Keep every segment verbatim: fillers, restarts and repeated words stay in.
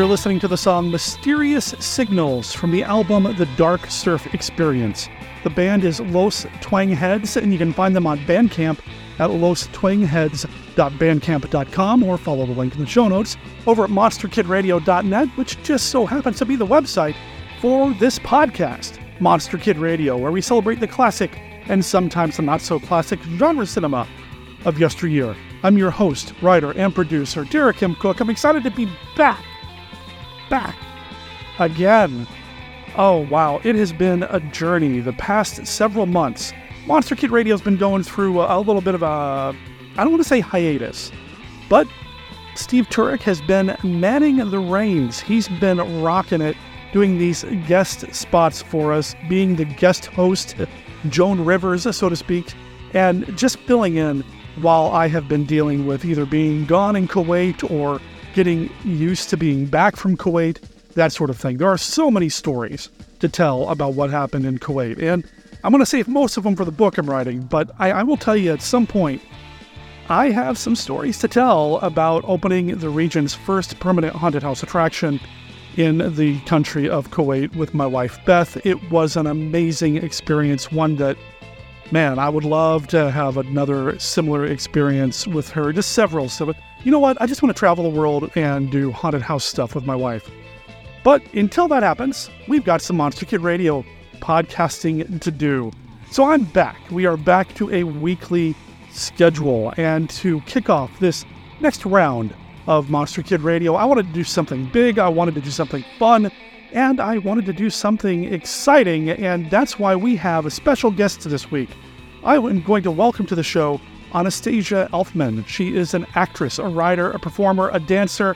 listening to the song Mysterious Signals from the album The Dark Surf Experience. The band is Los Twang Heads, and you can find them on Bandcamp at los twang heads dot bandcamp dot com or follow the link in the show notes over at monster kid radio dot net, which just so happens to be the website for this podcast, Monster Kid Radio, where we celebrate the classic and sometimes the not-so-classic genre cinema of yesteryear. I'm your host, writer, and producer, Derek M. Cook. I'm excited to be back. Back. Again. Oh, wow. It has been a journey the past several months. Monster Kid Radio's been going through a, a little bit of a, I don't want to say hiatus, but Steve Turek has been manning the reins. He's been rocking it, doing these guest spots for us, being the guest host, Joan Rivers, so to speak, and just filling in while I have been dealing with either being gone in Kuwait or getting used to being back from Kuwait, that sort of thing. There are so many stories to tell about what happened in Kuwait, and I'm going to save most of them for the book I'm writing, but I, I will tell you at some point, I have some stories to tell about opening the region's first permanent haunted house attraction in the country of Kuwait with my wife, Beth. It was an amazing experience, one that, man, I would love to have another similar experience with her, just several. So, you know what? I just want to travel the world and do haunted house stuff with my wife. But until that happens, we've got some Monster Kid Radio podcasting to do. So I'm back. We are back to a weekly schedule. And to kick off this next round of Monster Kid Radio, I wanted to do something big. I wanted to do something fun. And I wanted to do something exciting. And that's why we have a special guest this week. I am going to welcome to the show Anastasia Elfman. She is an actress, a writer, a performer, a dancer,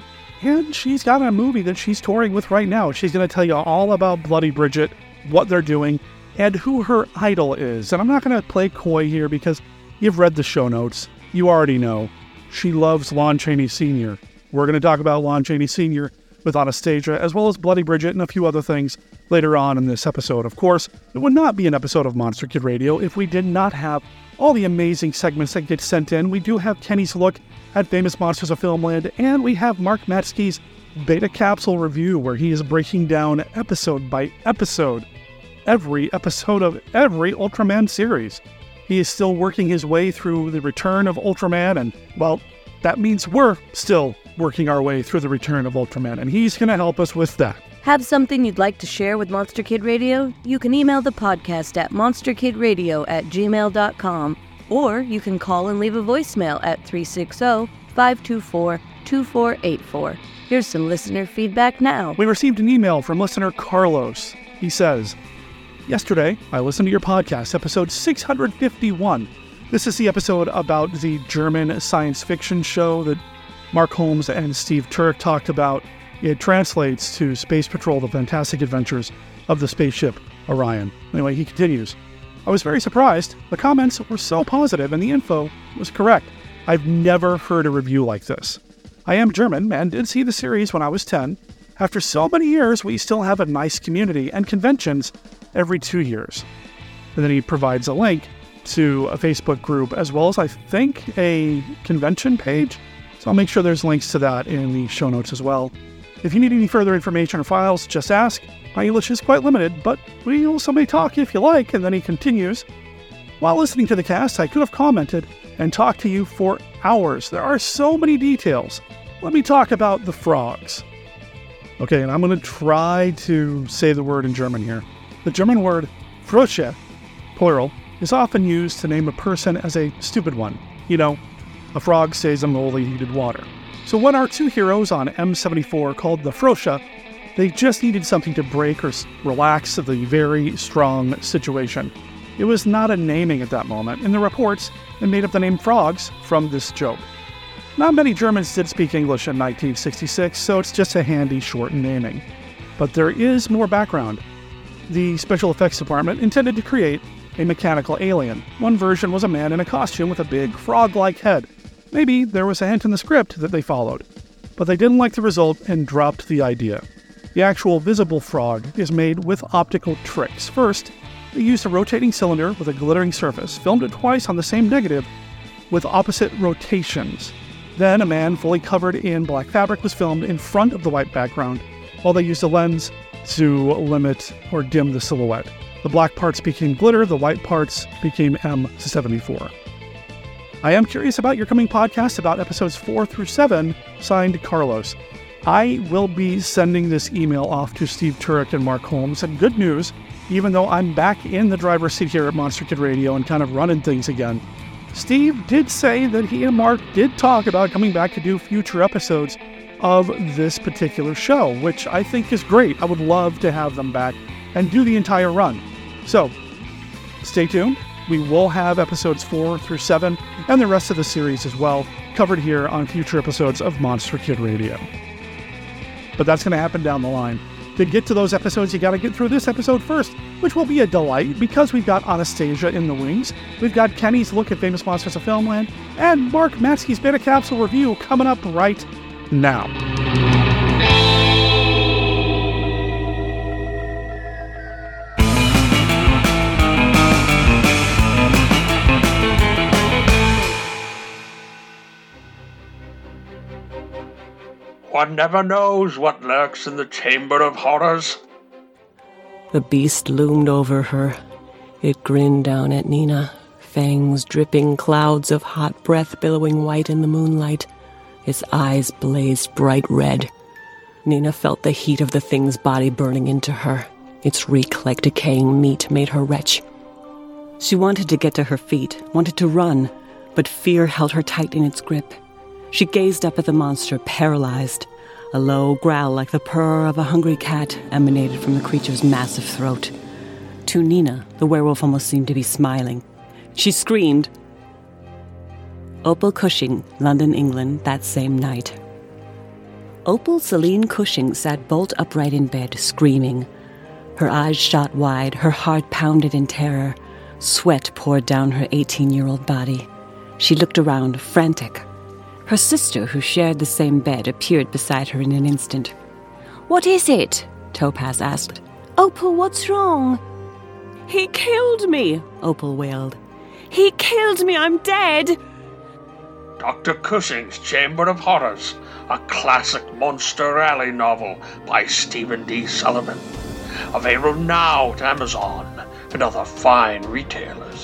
and she's got a movie that she's touring with right now. She's going to tell you all about Bloody Bridget, what they're doing, and who her idol is. And I'm not going to play coy here because you've read the show notes. You already know. She loves Lon Chaney Senior We're going to talk about Lon Chaney Senior with Anastasia, as well as Bloody Bridget and a few other things later on in this episode. Of course, it would not be an episode of Monster Kid Radio if we did not have all the amazing segments that get sent in. We do have Kenny's Look at Famous Monsters of Filmland, and we have Mark Matsky's Beta Capsule Review, where he is breaking down episode by episode every episode of every Ultraman series. He is still working his way through the return of Ultraman, and, well, that means we're still working our way through the return of Ultraman, and he's going to help us with that. Have something you'd like to share with Monster Kid Radio? You can email the podcast at monsterkidradio at gmail dot com, or you can call and leave a voicemail at three six zero, five two four, two four eight four. Here's some listener feedback now. We received an email from listener Carlos. He says, yesterday, I listened to your podcast, episode six hundred fifty-one. This is the episode about the German science fiction show that Mark Holmes and Steve Turek talked about. It translates to Space Patrol: The Fantastic Adventures of the Spaceship Orion. Anyway, he continues, I was very surprised. The comments were so positive and the info was correct. I've never heard a review like this. I am German and did see the series when I was ten. After so many years, we still have a nice community and conventions every two years. And then he provides a link to a Facebook group as well as, I think, a convention page. So I'll make sure there's links to that in the show notes as well. If you need any further information or files, just ask. My English is quite limited, but we also may talk if you like. And then he continues, while listening to the cast, I could have commented and talked to you for hours. There are so many details. Let me talk about the frogs. Okay, and I'm going to try to say the word in German here. The German word Frösche, plural, is often used to name a person as a stupid one. You know, a frog stays in moldy heated water. So when our two heroes on M seventy-four called the Frösche, they just needed something to break or relax the very strong situation. It was not a naming at that moment. In the reports, they made up the name frogs from this joke. Not many Germans did speak English in nineteen sixty-six, so it's just a handy short naming. But there is more background. The special effects department intended to create a mechanical alien. One version was a man in a costume with a big frog-like head. Maybe there was a hint in the script that they followed, but they didn't like the result and dropped the idea. The actual visible frog is made with optical tricks. First, they used a rotating cylinder with a glittering surface, filmed it twice on the same negative with opposite rotations. Then a man fully covered in black fabric was filmed in front of the white background, while they used a lens to limit or dim the silhouette. The black parts became glitter, the white parts became M seventy-four. I am curious about your coming podcast about episodes four through seven, signed Carlos. I will be sending this email off to Steve Turek and Mark Holmes, and good news, even though I'm back in the driver's seat here at Monster Kid Radio and kind of running things again, Steve did say that he and Mark did talk about coming back to do future episodes of this particular show, which I think is great. I would love to have them back and do the entire run. So, stay tuned. We will have episodes four through seven and the rest of the series as well covered here on future episodes of Monster Kid Radio. But that's going to happen down the line. To get to those episodes, you got to get through this episode first, which will be a delight because we've got Anastasia in the wings, we've got Kenny's look at famous monsters of Filmland, and Mark Matsky's Beta Capsule review coming up right now. One never knows what lurks in the Chamber of Horrors. The beast loomed over her. It grinned down at Nina, fangs dripping, clouds of hot breath billowing white in the moonlight. Its eyes blazed bright red. Nina felt the heat of the thing's body burning into her. Its reek like decaying meat made her retch. She wanted to get to her feet, wanted to run, but fear held her tight in its grip. She gazed up at the monster, paralyzed. A low growl like the purr of a hungry cat emanated from the creature's massive throat. To Nina, the werewolf almost seemed to be smiling. She screamed. Opal Cushing, London, England, that same night. Opal Celine Cushing sat bolt upright in bed, screaming. Her eyes shot wide, her heart pounded in terror. Sweat poured down her eighteen-year-old body. She looked around, frantic. Her sister, who shared the same bed, appeared beside her in an instant. "What is it?" Topaz asked. "Opal, what's wrong?" "He killed me," Opal wailed. "He killed me, I'm dead!" Doctor Cushing's Chamber of Horrors, a classic Monster Alley novel by Stephen D. Sullivan. Available now at Amazon and other fine retailers.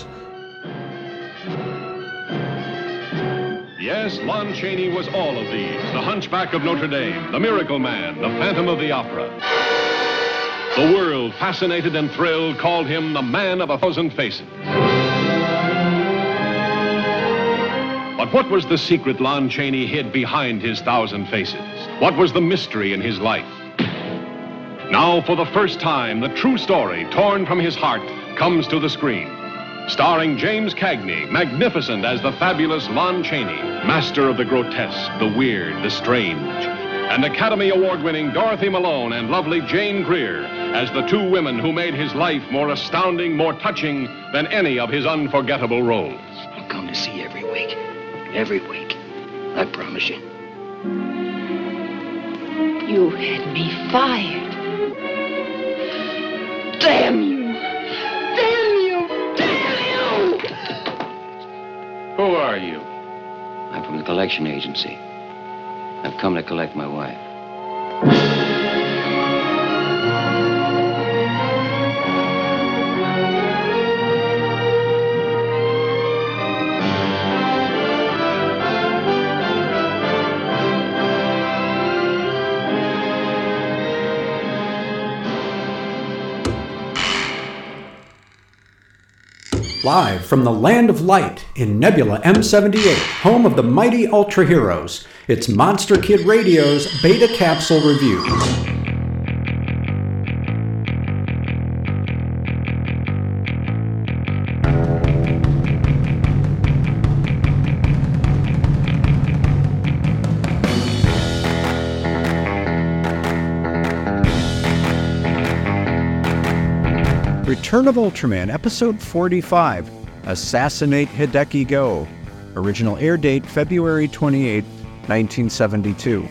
Yes, Lon Chaney was all of these. The Hunchback of Notre Dame, the Miracle Man, the Phantom of the Opera. The world, fascinated and thrilled, called him the Man of a Thousand Faces. But what was the secret Lon Chaney hid behind his thousand faces? What was the mystery in his life? Now, for the first time, the true story, torn from his heart, comes to the screen. Starring James Cagney, magnificent as the fabulous Lon Chaney, master of the grotesque, the weird, the strange. And Academy Award-winning Dorothy Malone and lovely Jane Greer as the two women who made his life more astounding, more touching than any of his unforgettable roles. I'll come to see you every week. Every week. I promise you. You had me fired. Damn you! Damn you! Damn you! Who are you? I'm from the collection agency. I've come to collect my wife. Live from the Land of Light in Nebula M seventy-eight, home of the mighty Ultra Heroes, it's Monster Kid Radio's Beta Capsule Review. Return of Ultraman, Episode forty-five, Assassinate Hideki Go. Original air date February twenty-eighth, nineteen seventy-two.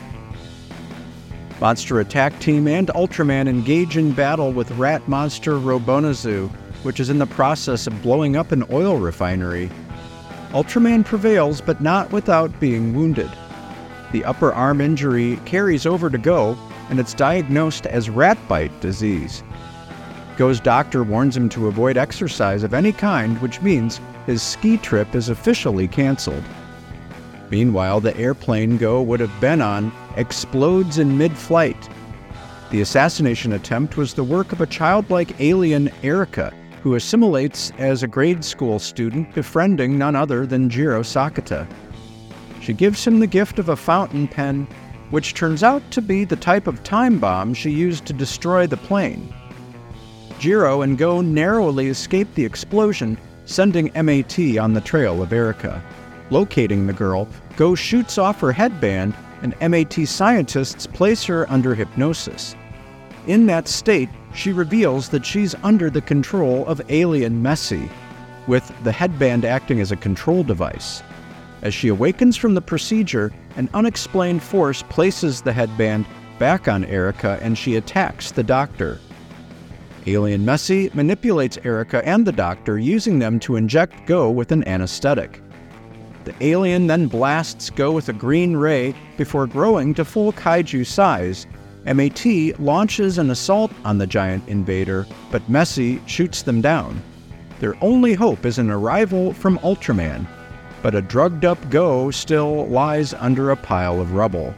Monster Attack Team and Ultraman engage in battle with rat monster Robonazu, which is in the process of blowing up an oil refinery. Ultraman prevails, but not without being wounded. The upper arm injury carries over to Go, and it's diagnosed as rat bite disease. Go's doctor warns him to avoid exercise of any kind, which means his ski trip is officially canceled. Meanwhile, the airplane Go would have been on explodes in mid-flight. The assassination attempt was the work of a childlike alien, Erica, who assimilates as a grade school student, befriending none other than Jiro Sakata. She gives him the gift of a fountain pen, which turns out to be the type of time bomb she used to destroy the plane. Jiro and Go narrowly escape the explosion, sending M A T on the trail of Erica. Locating the girl, Go shoots off her headband, and M A T scientists place her under hypnosis. In that state, she reveals that she's under the control of alien Messi, with the headband acting as a control device. As she awakens from the procedure, an unexplained force places the headband back on Erica and she attacks the doctor. Alien Messi manipulates Erica and the doctor, using them to inject Go with an anesthetic. The alien then blasts Go with a green ray before growing to full kaiju size. M A T launches an assault on the giant invader, but Messi shoots them down. Their only hope is an arrival from Ultraman, but a drugged-up Go still lies under a pile of rubble.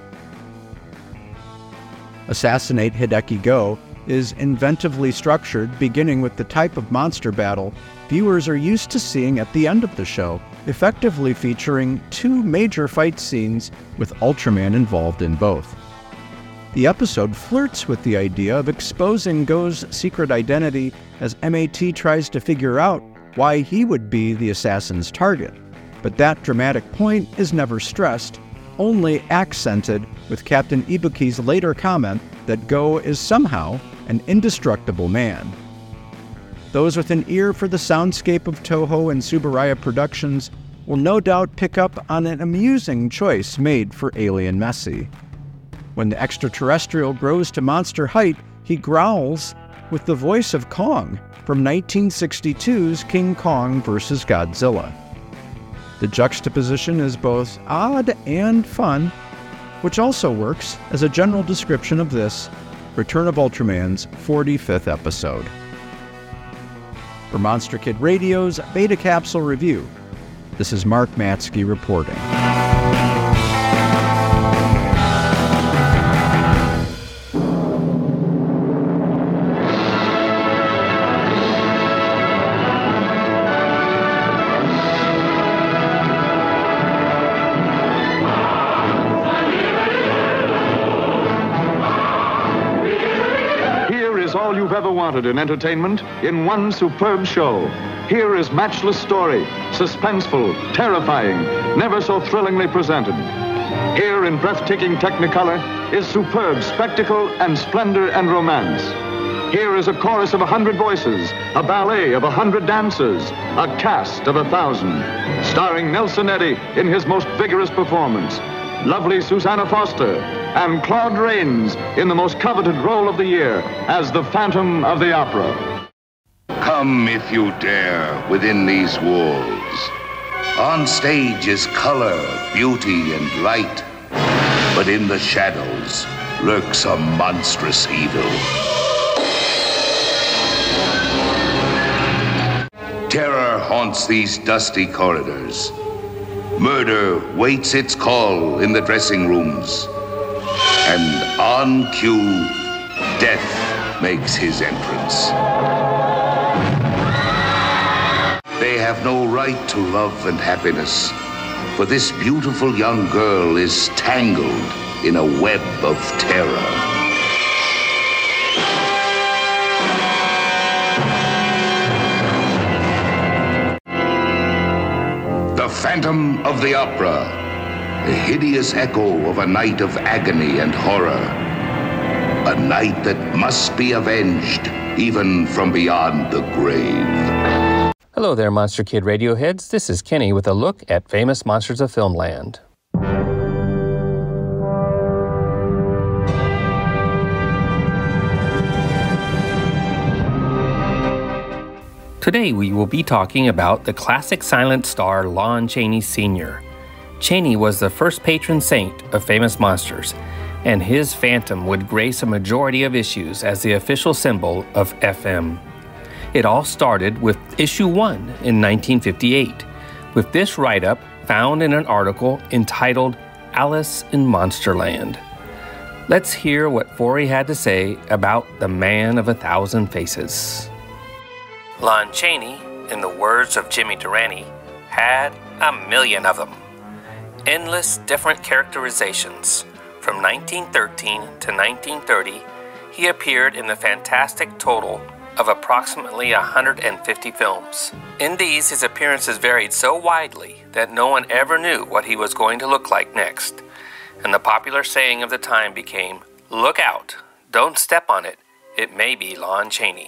Assassinate Hideki Go is inventively structured, beginning with the type of monster battle viewers are used to seeing at the end of the show, effectively featuring two major fight scenes with Ultraman involved in both. The episode flirts with the idea of exposing Go's secret identity as M A T tries to figure out why he would be the assassin's target, but that dramatic point is never stressed, only accented with Captain Ibuki's later comment that Go is somehow an indestructible man. Those with an ear for the soundscape of Toho and Tsuburaya Productions will no doubt pick up on an amusing choice made for Alien Messi. When the extraterrestrial grows to monster height, he growls with the voice of Kong from nineteen sixty-two's King Kong versus Godzilla. The juxtaposition is both odd and fun, which also works as a general description of this, Return of Ultraman's forty-fifth episode. For Monster Kid Radio's Beta Capsule Review, this is Mark Matsky reporting. All you've ever wanted in entertainment in one superb show. Here is matchless story, suspenseful, terrifying, never so thrillingly presented. Here in breathtaking Technicolor is superb spectacle and splendor and romance. Here is a chorus of a hundred voices, a ballet of a hundred dancers, a cast of a thousand, starring Nelson Eddy in his most vigorous performance, lovely Susanna Foster, and Claude Rains in the most coveted role of the year as the Phantom of the Opera. Come if you dare within these walls. On stage is color, beauty, and light, but in the shadows lurks a monstrous evil. Terror haunts these dusty corridors. Murder waits its call in the dressing rooms. And on cue, death makes his entrance. They have no right to love and happiness, for this beautiful young girl is tangled in a web of terror. The Phantom of the Opera. A hideous echo of a night of agony and horror. A night that must be avenged, even from beyond the grave. Hello there, Monster Kid Radio heads. This is Kenny with a look at famous monsters of Filmland. Today we will be talking about the classic silent star Lon Chaney Senior Chaney was the first patron saint of Famous Monsters, and his phantom would grace a majority of issues as the official symbol of F M. It all started with issue one in nineteen fifty-eight, with this write-up found in an article entitled Alice in Monsterland. Let's hear what Forey had to say about the Man of a Thousand Faces. Lon Chaney, in the words of Jimmy Durante, had a million of them. Endless different characterizations. From nineteen thirteen to nineteen thirty, he appeared in the fantastic total of approximately one hundred fifty films. In these, his appearances varied so widely that no one ever knew what he was going to look like next, and the popular saying of the time became, "Look out, don't step on it, it may be Lon Chaney."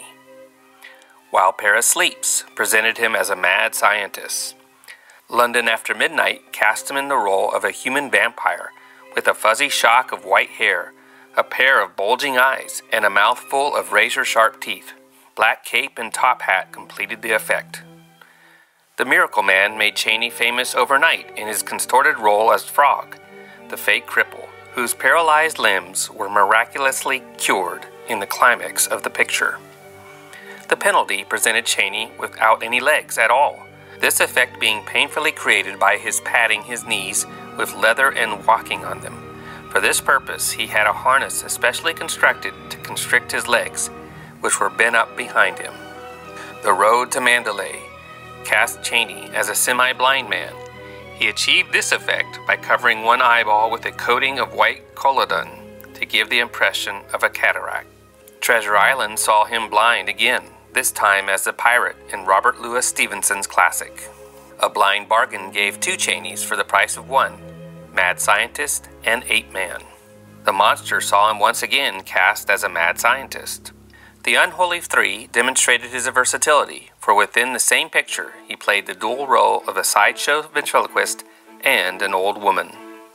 While Paris Sleeps presented him as a mad scientist. London After Midnight cast him in the role of a human vampire with a fuzzy shock of white hair, a pair of bulging eyes, and a mouthful of razor-sharp teeth. Black cape and top hat completed the effect. The Miracle Man made Chaney famous overnight in his contorted role as Frog, the fake cripple, whose paralyzed limbs were miraculously cured in the climax of the picture. The Penalty presented Chaney without any legs at all, this effect being painfully created by his padding his knees with leather and walking on them. For this purpose, he had a harness especially constructed to constrict his legs, which were bent up behind him. The Road to Mandalay cast Chaney as a semi-blind man. He achieved this effect by covering one eyeball with a coating of white collodon to give the impression of a cataract. Treasure Island saw him blind again, this time as the pirate in Robert Louis Stevenson's classic. A Blind Bargain gave two Cheneys for the price of one, Mad Scientist and Ape Man. The Monster saw him once again cast as a mad scientist. The Unholy Three demonstrated his versatility, for within the same picture he played the dual role of a sideshow ventriloquist and an old woman.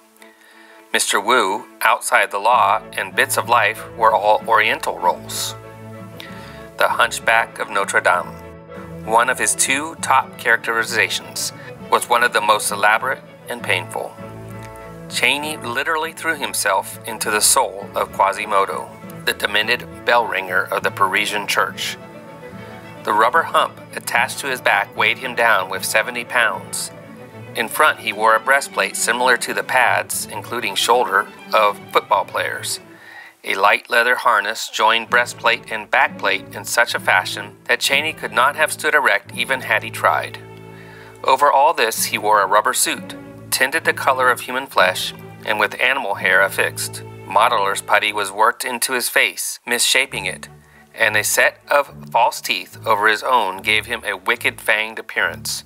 Mister Wu, Outside the Law, and Bits of Life were all Oriental roles. The Hunchback of Notre Dame, one of his two top characterizations, was one of the most elaborate and painful. Chaney literally threw himself into the soul of Quasimodo, the demented bell ringer of the Parisian church. The rubber hump attached to his back weighed him down with seventy pounds. In front, he wore a breastplate similar to the pads, including shoulder, of football players. A light leather harness joined breastplate and backplate in such a fashion that Chaney could not have stood erect even had he tried. Over all this, he wore a rubber suit, tinted the color of human flesh, and with animal hair affixed. Modeler's putty was worked into his face, misshaping it, and a set of false teeth over his own gave him a wicked fanged appearance.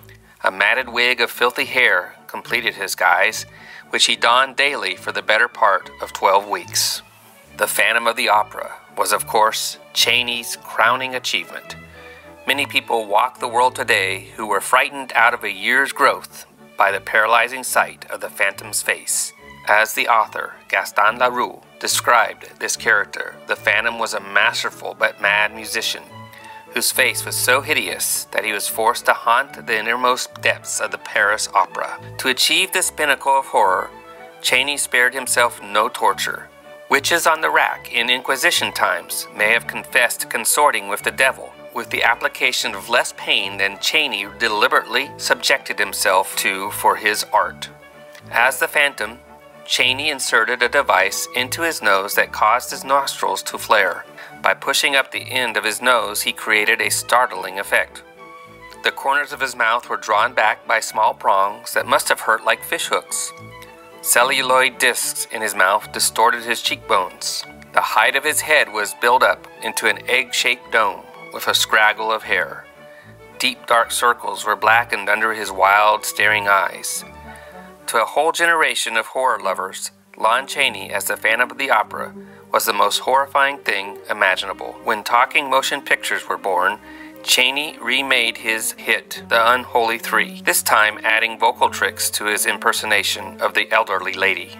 A matted wig of filthy hair completed his guise, which he donned daily for the better part of twelve weeks. The Phantom of the Opera was, of course, Chaney's crowning achievement. Many people walk the world today who were frightened out of a year's growth by the paralyzing sight of the Phantom's face. As the author, Gaston Leroux, described this character, the Phantom was a masterful but mad musician, whose face was so hideous that he was forced to haunt the innermost depths of the Paris Opera. To achieve this pinnacle of horror, Chaney spared himself no torture. Witches on the rack in Inquisition times may have confessed to consorting with the devil, with the application of less pain than Chaney deliberately subjected himself to for his art. As the Phantom, Chaney inserted a device into his nose that caused his nostrils to flare. By pushing up the end of his nose, he created a startling effect. The corners of his mouth were drawn back by small prongs that must have hurt like fishhooks. Celluloid discs in his mouth distorted his cheekbones. The height of his head was built up into an egg-shaped dome with a scraggle of hair. Deep dark circles were blackened under his wild, staring eyes. To a whole generation of horror lovers, Lon Chaney as the Phantom of the Opera was the most horrifying thing imaginable. When talking motion pictures were born, Chaney remade his hit, The Unholy Three, this time adding vocal tricks to his impersonation of the elderly lady.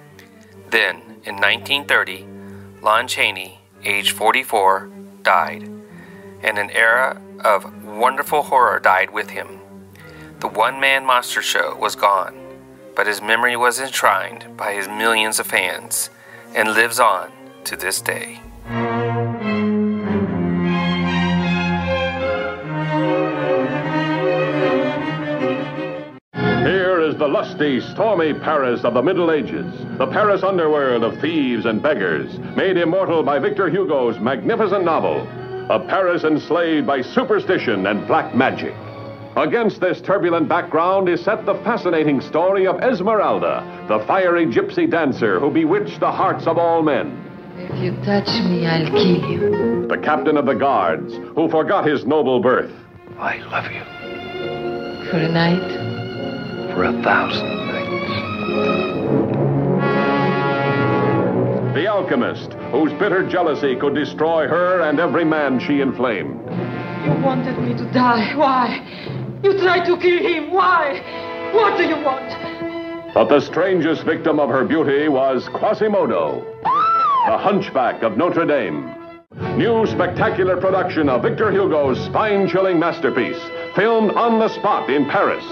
Then, in nineteen thirty, Lon Chaney, age forty-four, died. and an era of wonderful horror died with him. The one-man monster show was gone, but his memory was enshrined by his millions of fans and lives on to this day. Here is the lusty, stormy Paris of the Middle Ages, the Paris underworld of thieves and beggars, made immortal by Victor Hugo's magnificent novel, a Paris enslaved by superstition and black magic. Against this turbulent background is set the fascinating story of Esmeralda, the fiery gypsy dancer who bewitched the hearts of all men. If you touch me, I'll kill you. The captain of the guards, who forgot his noble birth. I love you. For a night? For a thousand nights. The alchemist, whose bitter jealousy could destroy her and every man she inflamed. You wanted me to die. Why? You tried to kill him. Why? What do you want? But the strangest victim of her beauty was Quasimodo, the hunchback of Notre Dame. New spectacular production of Victor Hugo's spine-chilling masterpiece, filmed on the spot in Paris.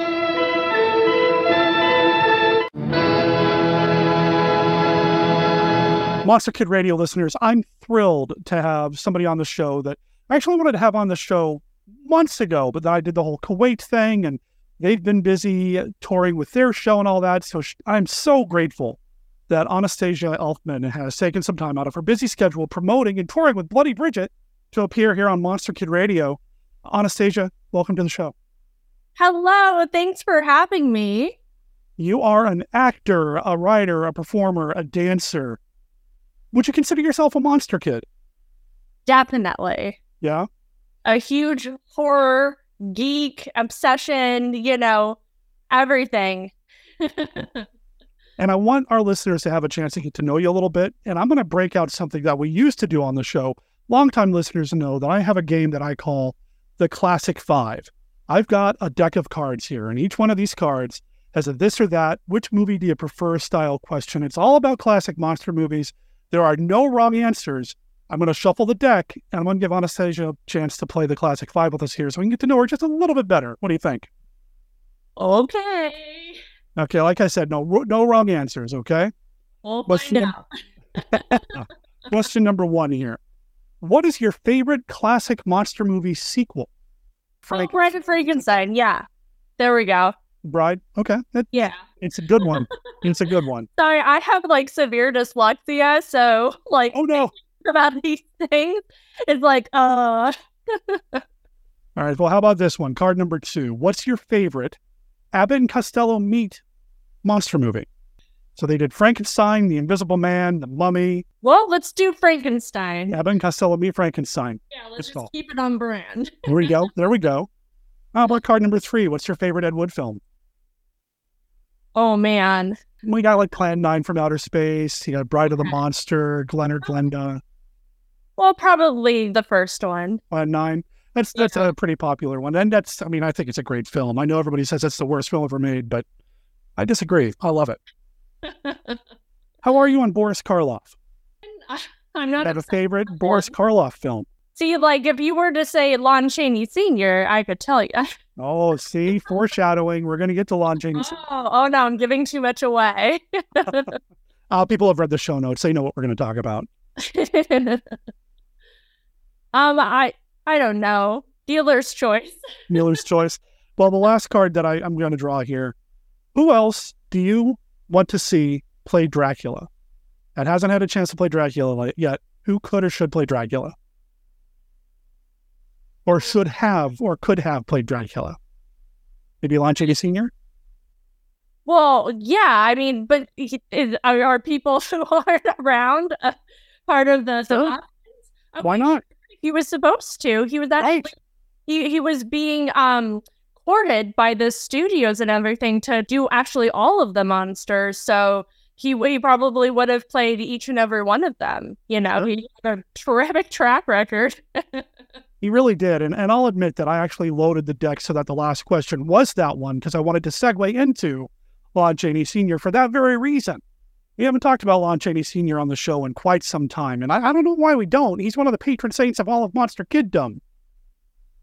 Monster Kid Radio listeners, I'm thrilled to have somebody on the show that I actually wanted to have on the show months ago, but then I did the whole Kuwait thing, and they've been busy touring with their show and all that, so I'm so grateful that Anastasia Elfman has taken some time out of her busy schedule promoting and touring with Bloody Bridget to appear here on Monster Kid Radio. Anastasia, welcome to the show. Hello, thanks for having me. You are an actor, a writer, a performer, a dancer. Would you consider yourself a monster kid? Definitely. Yeah? A huge horror, geek, obsession, you know, everything. And I want our listeners to have a chance to get to know you a little bit. And I'm going to break out something that we used to do on the show. Longtime listeners know that I have a game that I call the Classic Five. I've got a deck of cards here, and each one of these cards has a this or that, which movie do you prefer style question. It's all about classic monster movies. There are no wrong answers. I'm going to shuffle the deck, and I'm going to give Anastasia a chance to play the Classic Five with us here so we can get to know her just a little bit better. What do you think? Okay. Okay, like I said, no no wrong answers, okay? We'll question find out. Num- question number one here. What is your favorite classic monster movie sequel? Frank- oh, Bride of Frankenstein, yeah. There we go. Bride? Okay. That, yeah. It's a good one. It's a good one. Sorry, I have like severe dyslexia, so like oh no about these things. It's like uh all right, well, how about this one? Card number two. What's your favorite Abbott and Costello meet monster movie? So they did Frankenstein, The Invisible Man, The Mummy. Well, let's do Frankenstein. Abbott and Costello meet Frankenstein. Yeah, let's just keep it on brand. There we go. There we go. How about card number three? What's your favorite Ed Wood film? Oh, man. We got like Plan nine from Outer Space. You got Bride of the Monster, Glen or Glenda. Well, probably the first one. Plan nine. That's that's yeah. a pretty popular one. And that's, I mean, I think it's a great film. I know everybody says it's the worst film ever made, but I disagree. I love it. How are you on Boris Karloff? I'm not. I have a favorite Boris Karloff film. See, like, if you were to say Lon Chaney Senior, I could tell you. Oh, see? Foreshadowing. We're going to get to Lon Chaney. Oh, oh, no, I'm giving too much away. uh, people have read the show notes. They know what we're going to talk about. um, I I don't know. Dealer's choice. Dealer's choice. Well, the last card that I, I'm going to draw here. Who else do you want to see play Dracula? That hasn't had a chance to play Dracula yet. Who could or should play Dracula? Or should have, or could have played Dracula? Maybe Lon Chaney Senior? Well, yeah, I mean, but is, are people who aren't around uh, part of the... the sure. Okay. Why not? He was supposed to. He was actually... Right. He, he was being um courted by the studios and everything to do actually all of the monsters, so he, he probably would have played each and every one of them. You know, sure. He had a terrific track record. He really did. And, and I'll admit that I actually loaded the deck so that the last question was that one because I wanted to segue into Lon Chaney Senior for that very reason. We haven't talked about Lon Chaney Senior on the show in quite some time. And I, I don't know why we don't. He's one of the patron saints of all of Monster Kiddom.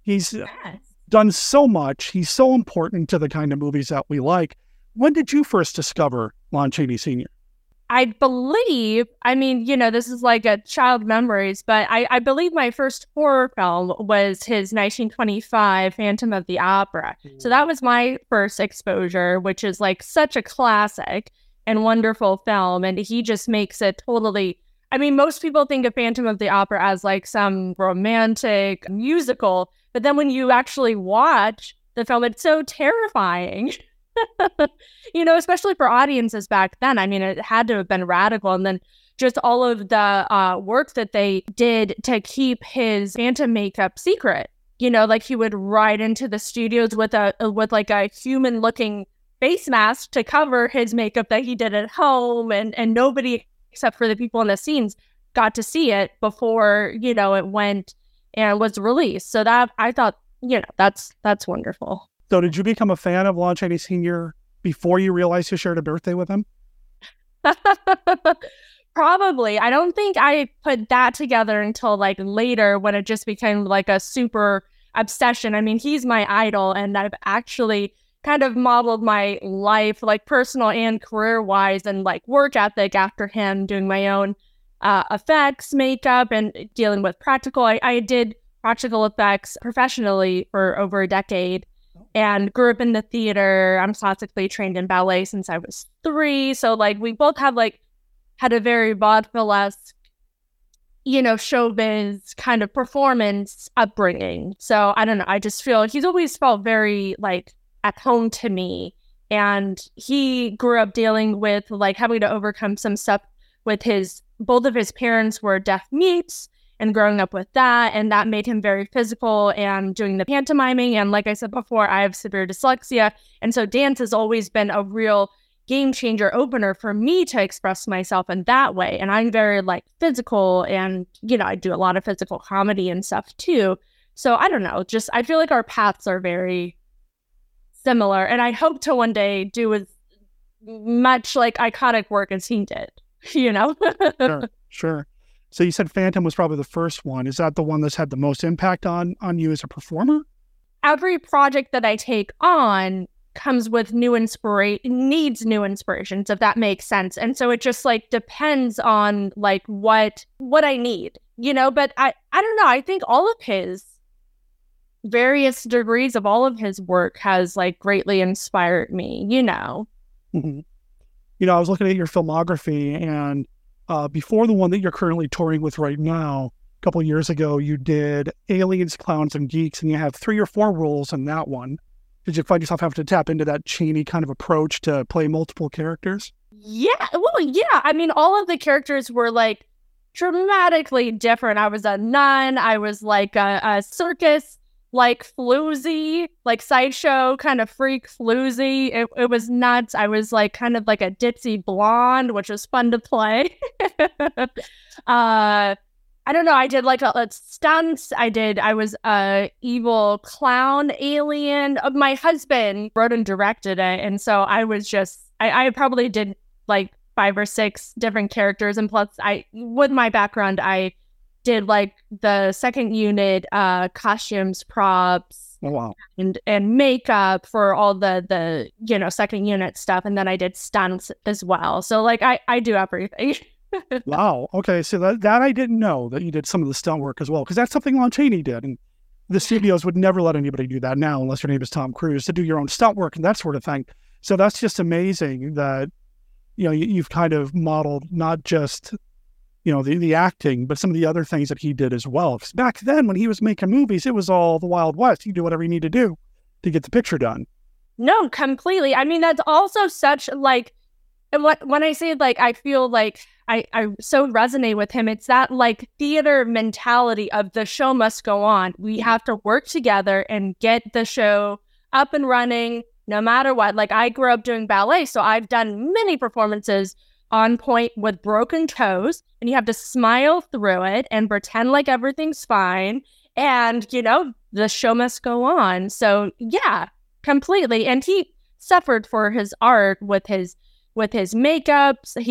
He's yes. done so much. He's so important to the kind of movies that we like. When did you first discover Lon Chaney Senior? I believe, I mean, you know, this is like a child memories, but I, I believe my first horror film was his nineteen twenty-five Phantom of the Opera. Mm. So that was my first exposure, which is like such a classic and wonderful film. And he just makes it totally, I mean, most people think of Phantom of the Opera as like some romantic musical, but then when you actually watch the film, it's so terrifying. You know, especially for audiences back then. I mean, it had to have been radical. And then just all of the uh, work that they did to keep his phantom makeup secret. You know, like he would ride into the studios with a with like a human looking face mask to cover his makeup that he did at home. And, and nobody except for the people in the scenes got to see it before, you know, it went and was released. So that I thought, you know, that's that's wonderful. So did you become a fan of Lon Chaney Senior before you realized you shared a birthday with him? Probably. I don't think I put that together until like later when it just became like a super obsession. I mean, he's my idol, and I've actually kind of modeled my life, like personal and career-wise, and like work ethic after him, doing my own uh, effects, makeup, and dealing with practical. I, I did practical effects professionally for over a decade. And grew up in the theater. I'm classically trained in ballet since I was three. So, like, we both have, like, had a very vaudeville-esque, you know, showbiz kind of performance upbringing. So, I don't know. I just feel he's always felt very, like, at home to me. And he grew up dealing with, like, having to overcome some stuff with his, both of his parents were deaf mutes. And growing up with that, and that made him very physical and doing the pantomiming. And like I said before, I have severe dyslexia. And so dance has always been a real game changer opener for me to express myself in that way. And I'm very like physical, and, you know, I do a lot of physical comedy and stuff too. So I don't know, just I feel like our paths are very similar. And I hope to one day do as much like iconic work as he did, you know? Sure, sure. So you said Phantom was probably the first one. Is that the one that's had the most impact on on you as a performer? Every project that I take on comes with new inspiration, needs new inspirations, if that makes sense. And so it just like depends on like what what I need, you know. But I I don't know. I think all of his various degrees of all of his work has like greatly inspired me, you know. Mm-hmm. You know, I was looking at your filmography, and Uh, before the one that you're currently touring with right now, a couple of years ago, you did Aliens, Clowns, and Geeks, and you have three or four roles in that one. Did you find yourself having to tap into that Chaney kind of approach to play multiple characters? Yeah, well, yeah. I mean, all of the characters were like dramatically different. I was a nun. I was like a, a circus, like floozy, like sideshow kind of freak floozy. It, it was nuts. I was like kind of like a ditzy blonde, which was fun to play. uh, I don't know. I did like a, a stunts. I did. I was a evil clown alien. Uh, my husband wrote and directed it, and so I was just. I, I probably did like five or six different characters, and plus, I with my background, I. did like the second unit uh costumes, props, oh, wow. and and makeup for all the the you know second unit stuff, and then I did stunts as well. So like I I do everything. Wow. Okay, so that that I didn't know that you did some of the stunt work as well, because that's something Lon Chaney did, and the studios would never let anybody do that now unless your name is Tom Cruise, to do your own stunt work and that sort of thing. So that's just amazing that you know you, you've kind of modeled not just you know, the, the acting, but some of the other things that he did as well. Because back then, when he was making movies, it was all the Wild West. You do whatever you need to do to get the picture done. No, completely. I mean, that's also such like, and what when I say like, I feel like I, I so resonate with him. It's that like theater mentality of the show must go on. We have to work together and get the show up and running no matter what. Like I grew up doing ballet, so I've done many performances on point with broken toes, and you have to smile through it and pretend like everything's fine. And, you know, the show must go on. So yeah, completely. And he suffered for his art with his with his makeups. He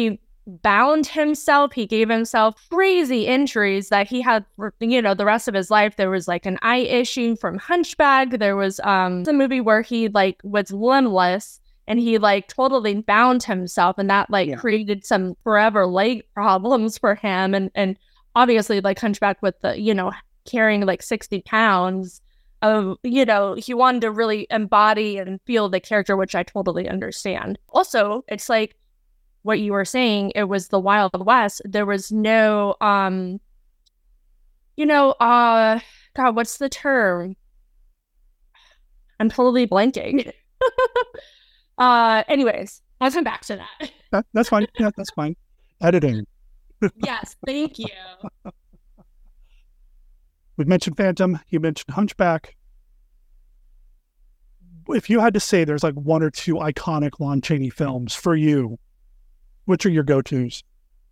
bound himself. He gave himself crazy injuries that he had for, you know, the rest of his life. There was like an eye issue from Hunchback. There was um a movie where he like was limbless and he like totally bound himself, and that like yeah. created some forever leg problems for him. And and obviously like Hunchback with the, you know, carrying like sixty pounds of, you know, he wanted to really embody and feel the character, which I totally understand. Also, it's like what you were saying, it was the Wild West. There was no, um, you know, uh, God, what's the term? I'm totally blanking. uh, anyways, I'll come back to that. that. That's fine. Yeah, that's fine. Editing. Yes, thank you. We've mentioned Phantom. You mentioned Hunchback. If you had to say there's like one or two iconic Lon Chaney films for you, which are your go-tos?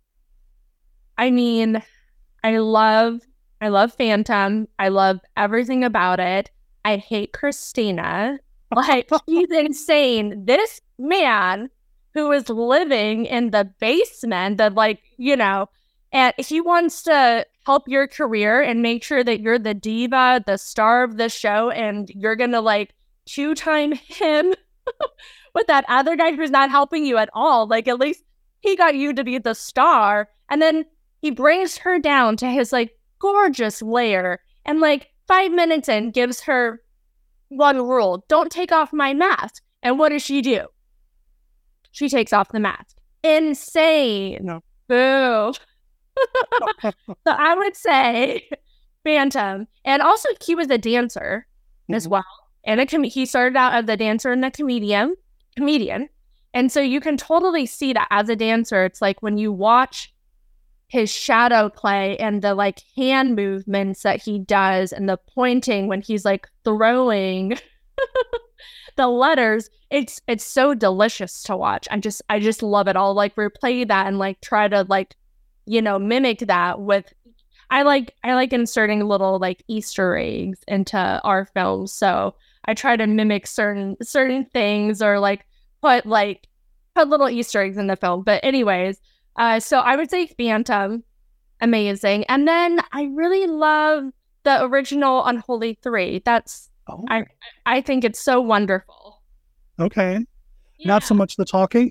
I mean, I love, I love Phantom. I love everything about it. I hate Christina. Like, he's insane. This man who is living in the basement that, like, you know, and he wants to help your career and make sure that you're the diva, the star of the show, and you're going to, like, two-time him with that other guy who's not helping you at all. Like, at least he got you to be the star, and then he brings her down to his, like, gorgeous lair, and, like, five minutes in gives her one rule: don't take off my mask. And what does she do? She takes off the mask. Insane. No. Boo. So I would say Phantom. And also, he was a dancer mm-hmm. as well. And a com- he started out as a dancer and a comedian. Comedian. And so you can totally see that as a dancer. It's like when you watch his shadow play and the like hand movements that he does and the pointing when he's like throwing the letters, it's it's so delicious to watch. I just I just love it. I'll like replay that and like try to like, you know, mimic that with I like I like inserting little like Easter eggs into our films. So I try to mimic certain certain things or like put like put little Easter eggs in the film. But anyways, Uh, so I would say Phantom, amazing. And then I really love the original Unholy Three. That's, oh. I I think it's so wonderful. Okay. Yeah. Not so much the talkie?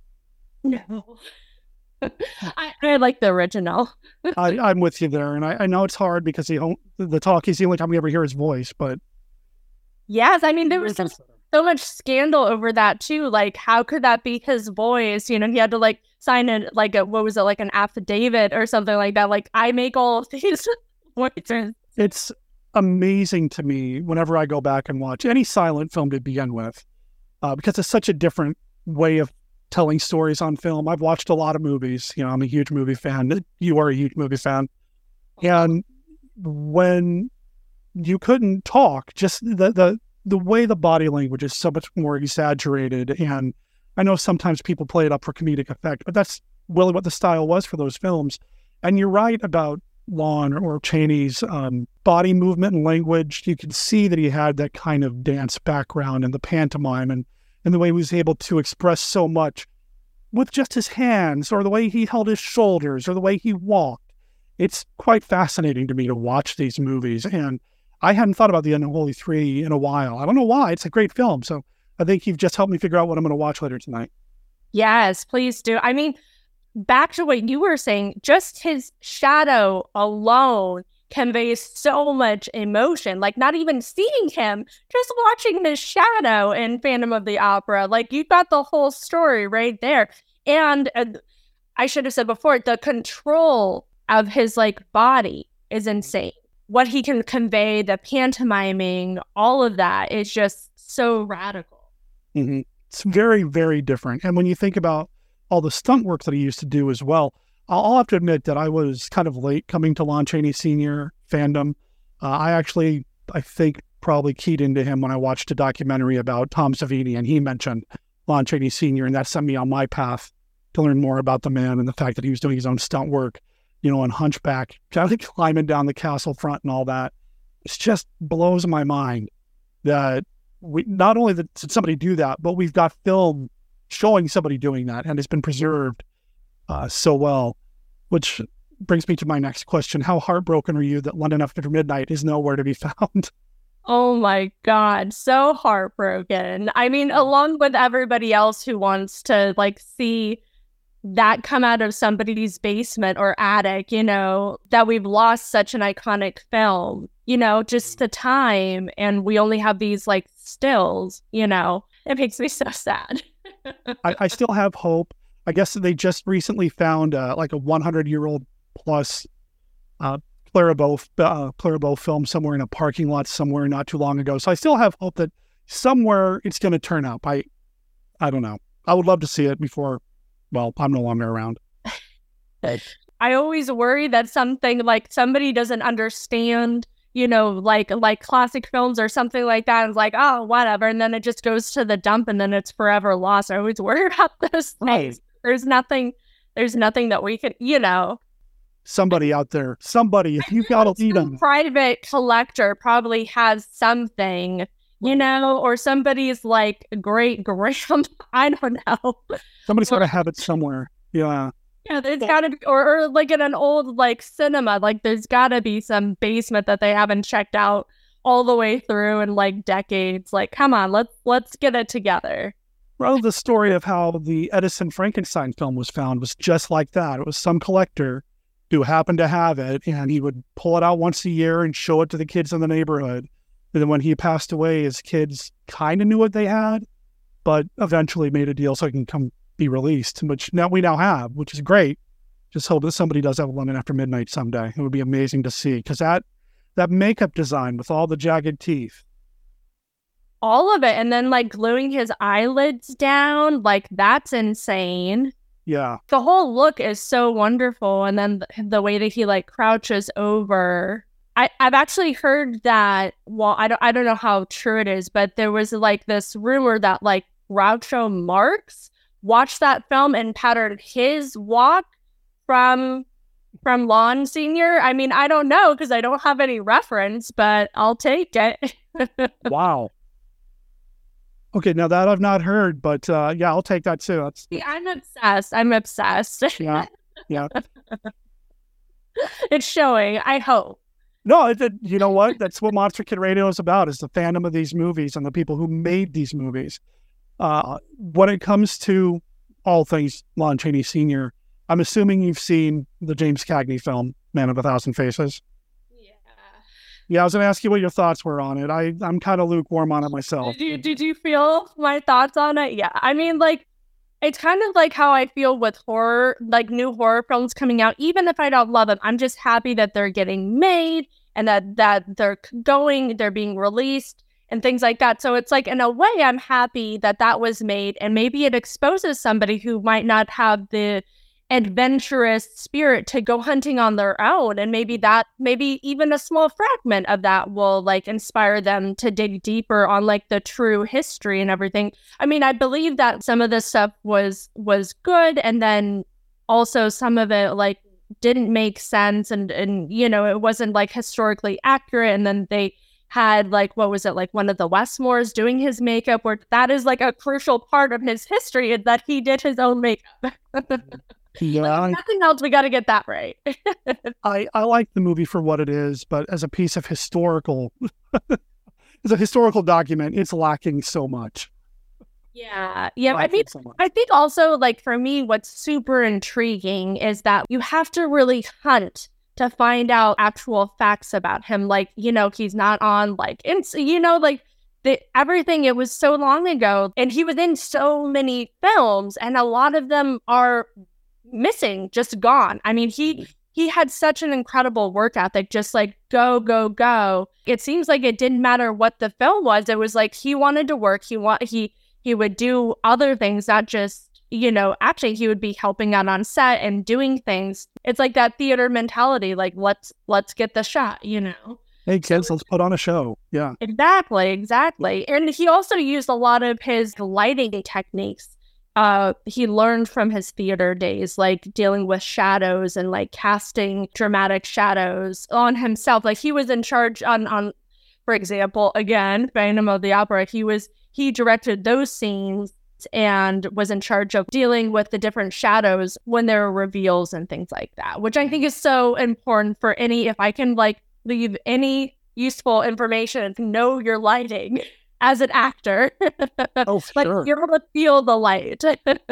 No. I, I like the original. I, I'm with you there. And I, I know it's hard because he, the talkie's the only time we ever hear his voice, but. Yes, I mean, there was so, so much scandal over that too. Like, how could that be his voice? You know, he had to like sign it like a, what was it, like an affidavit or something like that. Like, I make all of these voices. It's amazing to me whenever I go back and watch any silent film to begin with, uh, because it's such a different way of telling stories on film. I've watched a lot of movies. You know, I'm a huge movie fan. You are a huge movie fan. And when you couldn't talk, just the the the way the body language is so much more exaggerated. And I know sometimes people play it up for comedic effect, but that's really what the style was for those films. And you're right about Lon or Chaney's um, body movement and language. You can see that he had that kind of dance background and the pantomime and, and the way he was able to express so much with just his hands or the way he held his shoulders or the way he walked. It's quite fascinating to me to watch these movies. And I hadn't thought about the Unholy Three in a while. I don't know why. It's a great film. So I think you've just helped me figure out what I'm going to watch later tonight. Yes, please do. I mean, back to what you were saying, just his shadow alone conveys so much emotion. Like, not even seeing him, just watching his shadow in Phantom of the Opera. Like, you got the whole story right there. And uh, I should have said before, the control of his, like, body is insane. What he can convey, the pantomiming, all of that is just so radical. Mm-hmm. It's very, very different. And when you think about all the stunt work that he used to do as well, I'll, I'll have to admit that I was kind of late coming to Lon Chaney Senior fandom. Uh, I actually, I think, probably keyed into him when I watched a documentary about Tom Savini, and he mentioned Lon Chaney Senior, and that sent me on my path to learn more about the man and the fact that he was doing his own stunt work, you know, on Hunchback, kind of climbing down the castle front and all that. It just blows my mind that we not only did somebody do that, but we've got film showing somebody doing that, and it's been preserved uh, so well, which brings me to my next question. How heartbroken are you that London After Midnight is nowhere to be found? Oh my God, so heartbroken. I mean, along with everybody else who wants to like see that come out of somebody's basement or attic, you know, that we've lost such an iconic film, you know, just the time, and we only have these like stills, you know, it makes me so sad. I, I still have hope. I guess they just recently found uh, like a one hundred year old plus uh, Clairvaux, uh, Clairvaux film somewhere in a parking lot somewhere not too long ago. So I still have hope that somewhere it's going to turn up. I, I don't know. I would love to see it before, well, I'm no longer around. I always worry that something like somebody doesn't understand, you know, like like classic films or something like that. And it's like, oh, whatever. And then it just goes to the dump and then it's forever lost. I always worry about those things. Right. There's nothing, there's nothing that we can, you know. Somebody out there, somebody, if you've got to lead them. Private collector probably has something, you know, or somebody's like great grandma. I don't know. Somebody's got to have it somewhere. Yeah. Yeah, there's got to be, or, or like in an old like cinema, like there's got to be some basement that they haven't checked out all the way through in like decades. Like, come on, let's let's get it together. Well, the story of how the Edison Frankenstein film was found was just like that. It was some collector who happened to have it, and he would pull it out once a year and show it to the kids in the neighborhood. And then when he passed away, his kids kind of knew what they had, but eventually made a deal so it can come be released, which now we now have, which is great. Just hope that somebody does have London After Midnight someday. It would be amazing to see, because that that makeup design with all the jagged teeth, all of it, and then like gluing his eyelids down, like that's insane. Yeah, the whole look is so wonderful, and then the, the way that he like crouches over. I, I've actually heard that. Well, I don't I don't know how true it is, but there was like this rumor that like Groucho Marx watched that film and patterned his walk from from Lon Senior. I mean, I don't know because I don't have any reference, but I'll take it. Wow. Okay, now that I've not heard, but uh, yeah, I'll take that too. That's... Yeah, I'm obsessed. I'm obsessed. Yeah, yeah. It's showing, I hope. No, it, it, you know what? That's what Monster Kid Radio is about, is the fandom of these movies and the people who made these movies. Uh, when it comes to all things Lon Chaney Senior, I'm assuming you've seen the James Cagney film, Man of a Thousand Faces. Yeah. Yeah, I was going to ask you what your thoughts were on it. I, I'm kind of lukewarm on it myself. Did you, did you feel my thoughts on it? Yeah. I mean, like, it's kind of like how I feel with horror, like new horror films coming out. Even if I don't love them, I'm just happy that they're getting made and that, that they're going, they're being released and things like that. So it's like, in a way, I'm happy that that was made, and maybe it exposes somebody who might not have the adventurous spirit to go hunting on their own. And maybe that, maybe even a small fragment of that will like inspire them to dig deeper on like the true history and everything. I mean, I believe that some of this stuff was, was good. And then also some of it like didn't make sense. And, and, you know, it wasn't like historically accurate. And then they had like, what was it, like one of the Westmores doing his makeup, where that is like a crucial part of his history, is that he did his own makeup. Yeah, like, nothing else, we got to get that right. I, I like the movie for what it is, but as a piece of historical, as a historical document, it's lacking so much. Yeah, yeah. I mean, I think also, like, for me, what's super intriguing is that you have to really hunt to find out actual facts about him. Like, you know, he's not on, like, ins- you know, like, the, everything, it was so long ago, and he was in so many films, and a lot of them are missing, just gone. I mean, he he had such an incredible work ethic, just like go, go, go. It seems like it didn't matter what the film was. It was like he wanted to work. He want he he would do other things, not just, you know, actually he would be helping out on set and doing things. It's like that theater mentality, like let's let's get the shot, you know. Hey kids, let's put on a show. Yeah. Exactly, exactly. And he also used a lot of his lighting techniques. Uh, he learned from his theater days, like dealing with shadows and like casting dramatic shadows on himself. Like he was in charge on, on, for example, again, Phantom of the Opera. He was, he directed those scenes and was in charge of dealing with the different shadows when there were reveals and things like that, which I think is so important for any, if I can like leave any useful information, know your lighting as an actor. Oh, like sure. you're able to feel the light.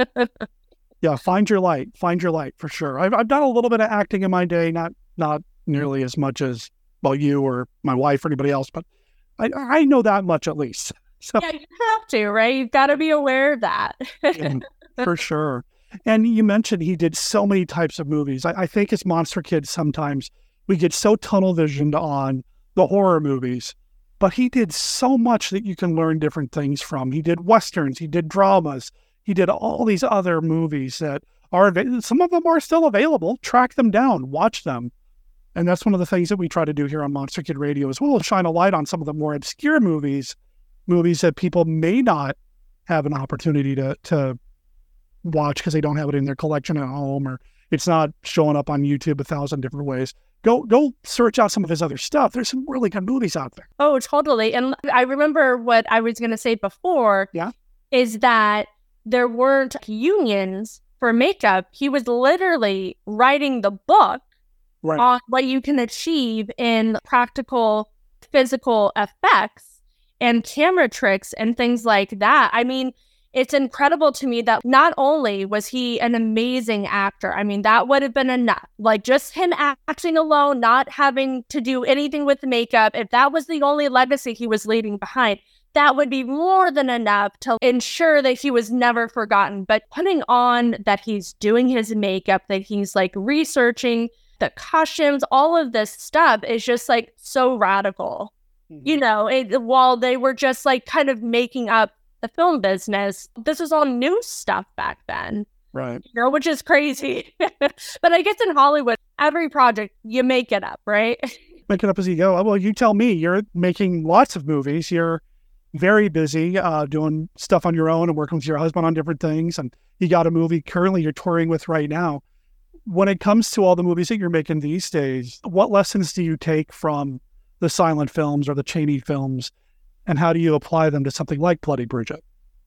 Yeah, find your light. Find your light for sure. I've I've done a little bit of acting in my day, not not nearly as much as well you or my wife or anybody else, but I I know that much at least. So yeah, you have to, right? You've got to be aware of that. yeah, for sure. And you mentioned he did so many types of movies. I, I think as Monster Kids sometimes we get so tunnel visioned on the horror movies, but he did so much that you can learn different things from. He did Westerns, he did dramas, he did all these other movies that are, some of them are still available. Track them down, watch them. And that's one of the things that we try to do here on Monster Kid Radio as well, shine a light on some of the more obscure movies, movies that people may not have an opportunity to, to watch because they don't have it in their collection at home, or it's not showing up on YouTube a thousand different ways. Go go search out some of his other stuff. There's some really good movies out there. Oh, totally. And I remember what I was going to say before yeah. is that there weren't unions for makeup. He was literally writing the book right. on what you can achieve in practical physical effects and camera tricks and things like that. I mean, it's incredible to me that not only was he an amazing actor, I mean, that would have been enough. Like just him acting alone, not having to do anything with the makeup, if that was the only legacy he was leaving behind, that would be more than enough to ensure that he was never forgotten. But putting on that he's doing his makeup, that he's like researching the costumes, all of this stuff is just like so radical. Mm-hmm. You know, it, while they were just like kind of making up the film business, this was all new stuff back then. Right. You know, which is crazy. But I guess in Hollywood, every project, you make it up, right? Make it up as you go. Well, you tell me. You're making lots of movies. You're very busy uh, doing stuff on your own and working with your husband on different things. And you got a movie currently you're touring with right now. When it comes to all the movies that you're making these days, what lessons do you take from the silent films or the Chaney films, and how do you apply them to something like Bloody Bridget?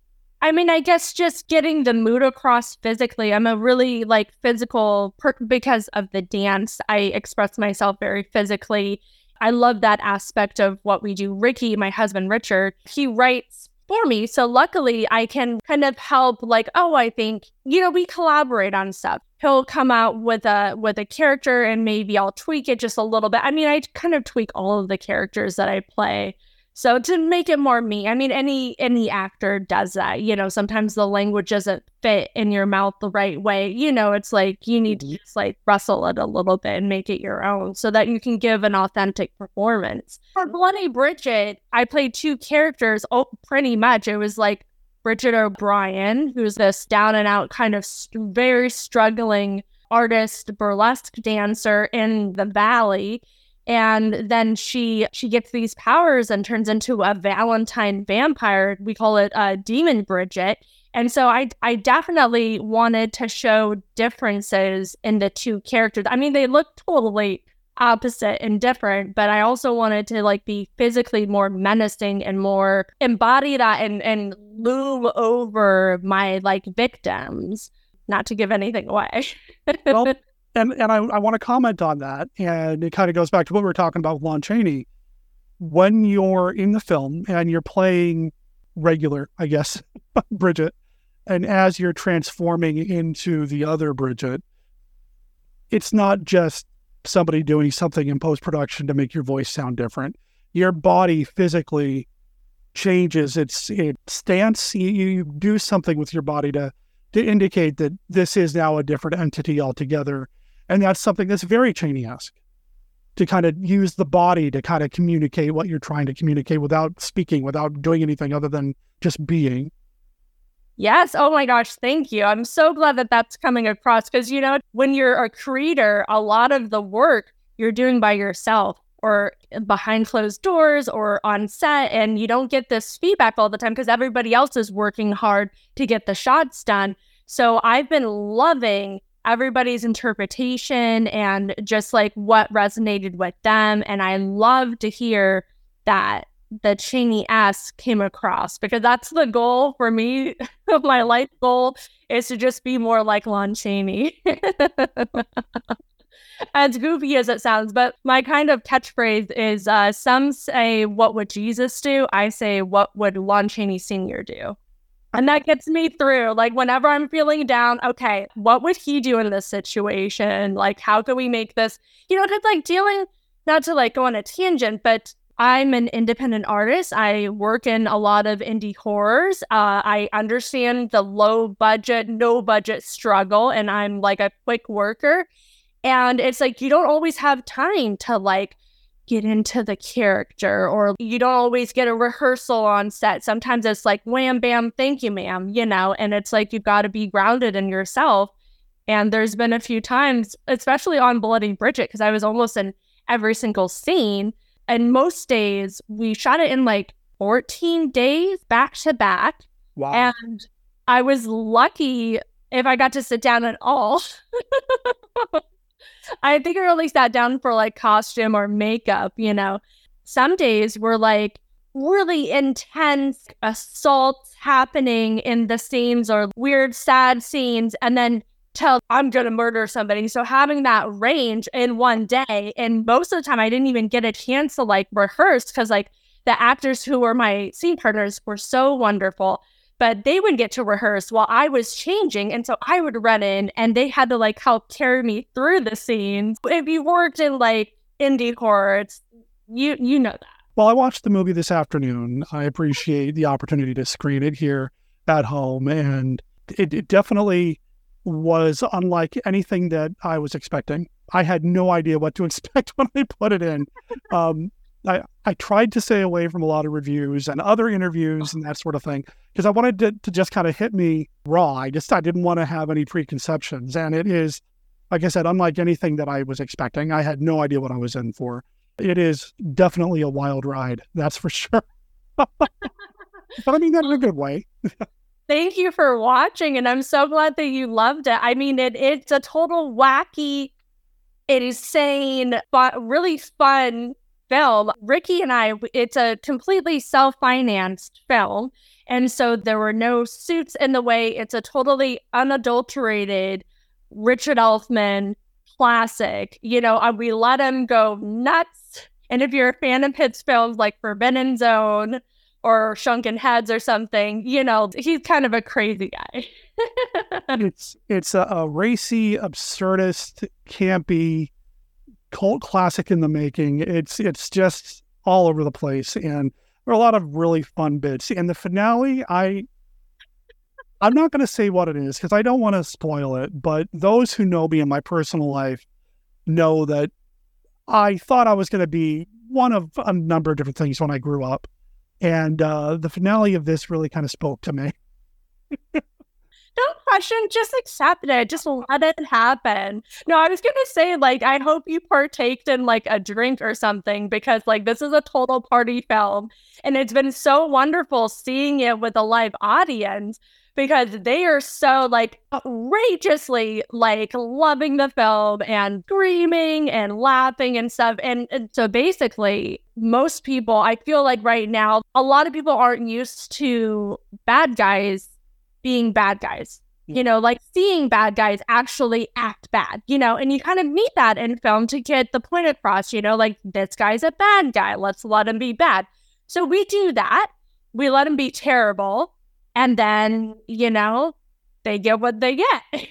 I mean, I guess just getting the mood across physically. I'm a really like physical, per- because of the dance, I express myself very physically. I love that aspect of what we do. Ricky, my husband, Richard, he writes for me. So luckily I can kind of help like, oh, I think, you know, we collaborate on stuff. He'll come out with a with a character and maybe I'll tweak it just a little bit. I mean, I kind of tweak all of the characters that I play. So to make it more me, I mean, any any actor does that. You know, sometimes the language doesn't fit in your mouth the right way. You know, it's like you need to just like rustle it a little bit and make it your own so that you can give an authentic performance. For Bloody Bridget, I played two characters. Oh, pretty much. It was like Bridget O'Brien, who's this down and out kind of st- very struggling artist, burlesque dancer in the Valley. And then she she gets these powers and turns into a Valentine vampire. We call it uh, Demon Bridget. And so I I definitely wanted to show differences in the two characters. I mean, they look totally opposite and different, but I also wanted to like be physically more menacing and more embody that and, and loom over my like victims, not to give anything away. Well, And and I, I want to comment on that, and it kind of goes back to what we were talking about with Lon Chaney. When you're in the film and you're playing regular, I guess, Bridget, and as you're transforming into the other Bridget, it's not just somebody doing something in post-production to make your voice sound different. Your body physically changes its, its stance. You, you do something with your body to, to indicate that this is now a different entity altogether. And that's something that's very Chaney-esque, to kind of use the body to kind of communicate what you're trying to communicate without speaking, without doing anything other than just being. Yes. Oh my gosh. Thank you. I'm so glad that that's coming across because, you know, when you're a creator, a lot of the work you're doing by yourself or behind closed doors or on set, and you don't get this feedback all the time because everybody else is working hard to get the shots done. So I've been loving everybody's interpretation and just like what resonated with them. And I love to hear that the Chaney-esque came across, because that's the goal for me. My life goal is to just be more like Lon Chaney. As goofy as it sounds, but my kind of catchphrase is, uh, some say, what would Jesus do? I say, what would Lon Chaney Senior do? And that gets me through. Like, whenever I'm feeling down, okay, what would he do in this situation? Like, how can we make this, you know, because like dealing, not to like go on a tangent, but I'm an independent artist. I work in a lot of indie horrors. Uh, I understand the low budget, no budget struggle, and I'm like a quick worker. And it's like, you don't always have time to like get into the character, or you don't always get a rehearsal on set. Sometimes it's like, wham, bam, thank you, ma'am, you know, and it's like, you've got to be grounded in yourself. And there's been a few times, especially on Bloody Bridget, because I was almost in every single scene. And most days we shot it in like fourteen days back to back. Wow. And I was lucky if I got to sit down at all. I think I only sat down for like costume or makeup, you know. Some days were like really intense assaults happening in the scenes, or weird, sad scenes, and then tell I'm going to murder somebody. So having that range in one day, and most of the time I didn't even get a chance to like rehearse, because like the actors who were my scene partners were so wonderful. But they would get to rehearse while I was changing. And so I would run in and they had to like help carry me through the scenes. If you worked in like indie horror, it's, you you know that. Well, I watched the movie this afternoon. I appreciate the opportunity to screen it here at home. And it, it definitely was unlike anything that I was expecting. I had no idea what to expect when I put it in. Um, I, I tried to stay away from a lot of reviews and other interviews and that sort of thing, because I wanted to, to just kind of hit me raw. I just, I didn't want to have any preconceptions. And it is, like I said, unlike anything that I was expecting. I had no idea what I was in for. It is definitely a wild ride. That's for sure. But I mean that in a good way. Thank you for watching. And I'm so glad that you loved it. I mean, it it's a total wacky, it is insane, but really fun film. Ricky and I, it's a completely self-financed film. And so there were no suits in the way. It's a totally unadulterated Richard Elfman classic. You know, we let him go nuts. And if you're a fan of his films like Forbidden Zone or Shrunken Heads or something, you know, he's kind of a crazy guy. it's it's a, a racy, absurdist, campy cult classic in the making. It's it's just all over the place, and there are a lot of really fun bits. And the finale, I I'm not going to say what it is because I don't want to spoil it. But those who know me in my personal life know that I thought I was going to be one of a number of different things when I grew up, and uh, the finale of this really kind of spoke to me. Don't question, just accept it. Just let it happen. No, I was going to say, like, I hope you partaked in, like, a drink or something, because, like, this is a total party film. And it's been so wonderful seeing it with a live audience, because they are so, like, outrageously, like, loving the film and screaming and laughing and stuff. And, and so basically, most people, I feel like right now, a lot of people aren't used to bad guys being bad guys, you know, like seeing bad guys actually act bad, you know, and you kind of need that in film to get the point across, you know, like this guy's a bad guy. Let's let him be bad. So we do that. We let him be terrible. And then, you know, they get what they get.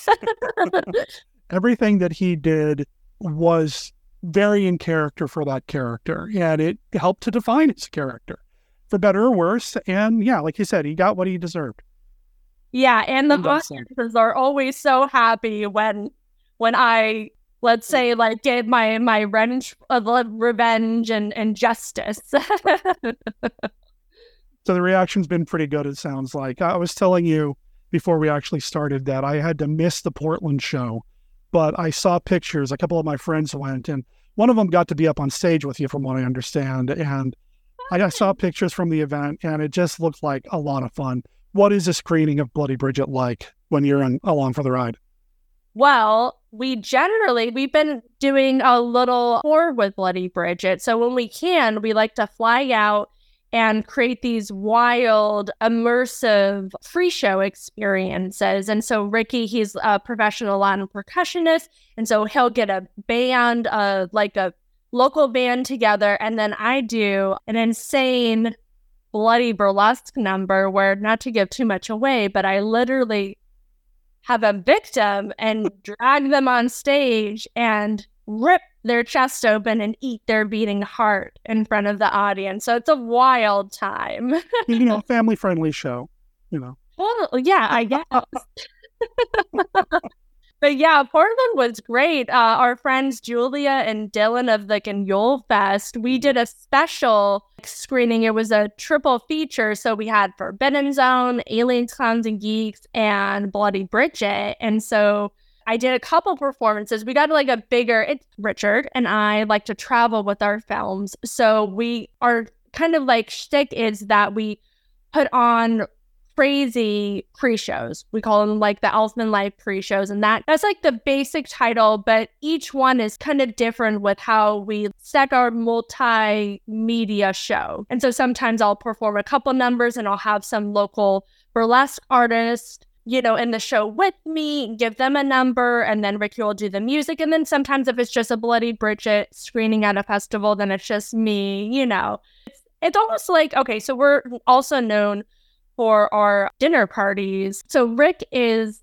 Everything that he did was very in character for that character. And it helped to define his character for better or worse. And yeah, like you said, he got what he deserved. Yeah, and the audiences are always so happy when when I, let's say, like, get my my revenge, uh, revenge and, and justice. So the reaction's been pretty good, it sounds like. I was telling you before we actually started that I had to miss the Portland show, but I saw pictures. A couple of my friends went, and one of them got to be up on stage with you, from what I understand. And I, I saw pictures from the event, and it just looked like a lot of fun. What is a screening of Bloody Bridget like when you're in, along for the ride? Well, we generally, we've been doing a little tour with Bloody Bridget. So when we can, we like to fly out and create these wild, immersive free show experiences. And so Ricky, he's a professional Latin percussionist. And so he'll get a band, uh, like a local band together. And then I do an insane bloody burlesque number where, not to give too much away, but I literally have a victim and drag them on stage and rip their chest open and eat their beating heart in front of the audience. So it's a wild time. You know, family-friendly show, you know. Well, yeah, I guess. But yeah, Portland was great. Uh, our friends Julia and Dylan of the Yule Fest, we did a special screening. It was a triple feature. So we had Forbidden Zone, Aliens, Clowns, and Geeks, and Bloody Bridget. And so I did a couple performances. We got like a bigger, it's Richard and I like to travel with our films. So we, our kind of like shtick is that we put on crazy pre-shows. We call them like the Elfman Life pre-shows, and that that's like the basic title, but each one is kind of different with how we set our multimedia show. And so sometimes I'll perform a couple numbers and I'll have some local burlesque artist, you know, in the show with me, give them a number, and then Ricky will do the music. And then sometimes if it's just a Bloody Bridget screening at a festival, then it's just me, you know. It's, it's almost like, okay, so we're also known for our dinner parties. So Rick is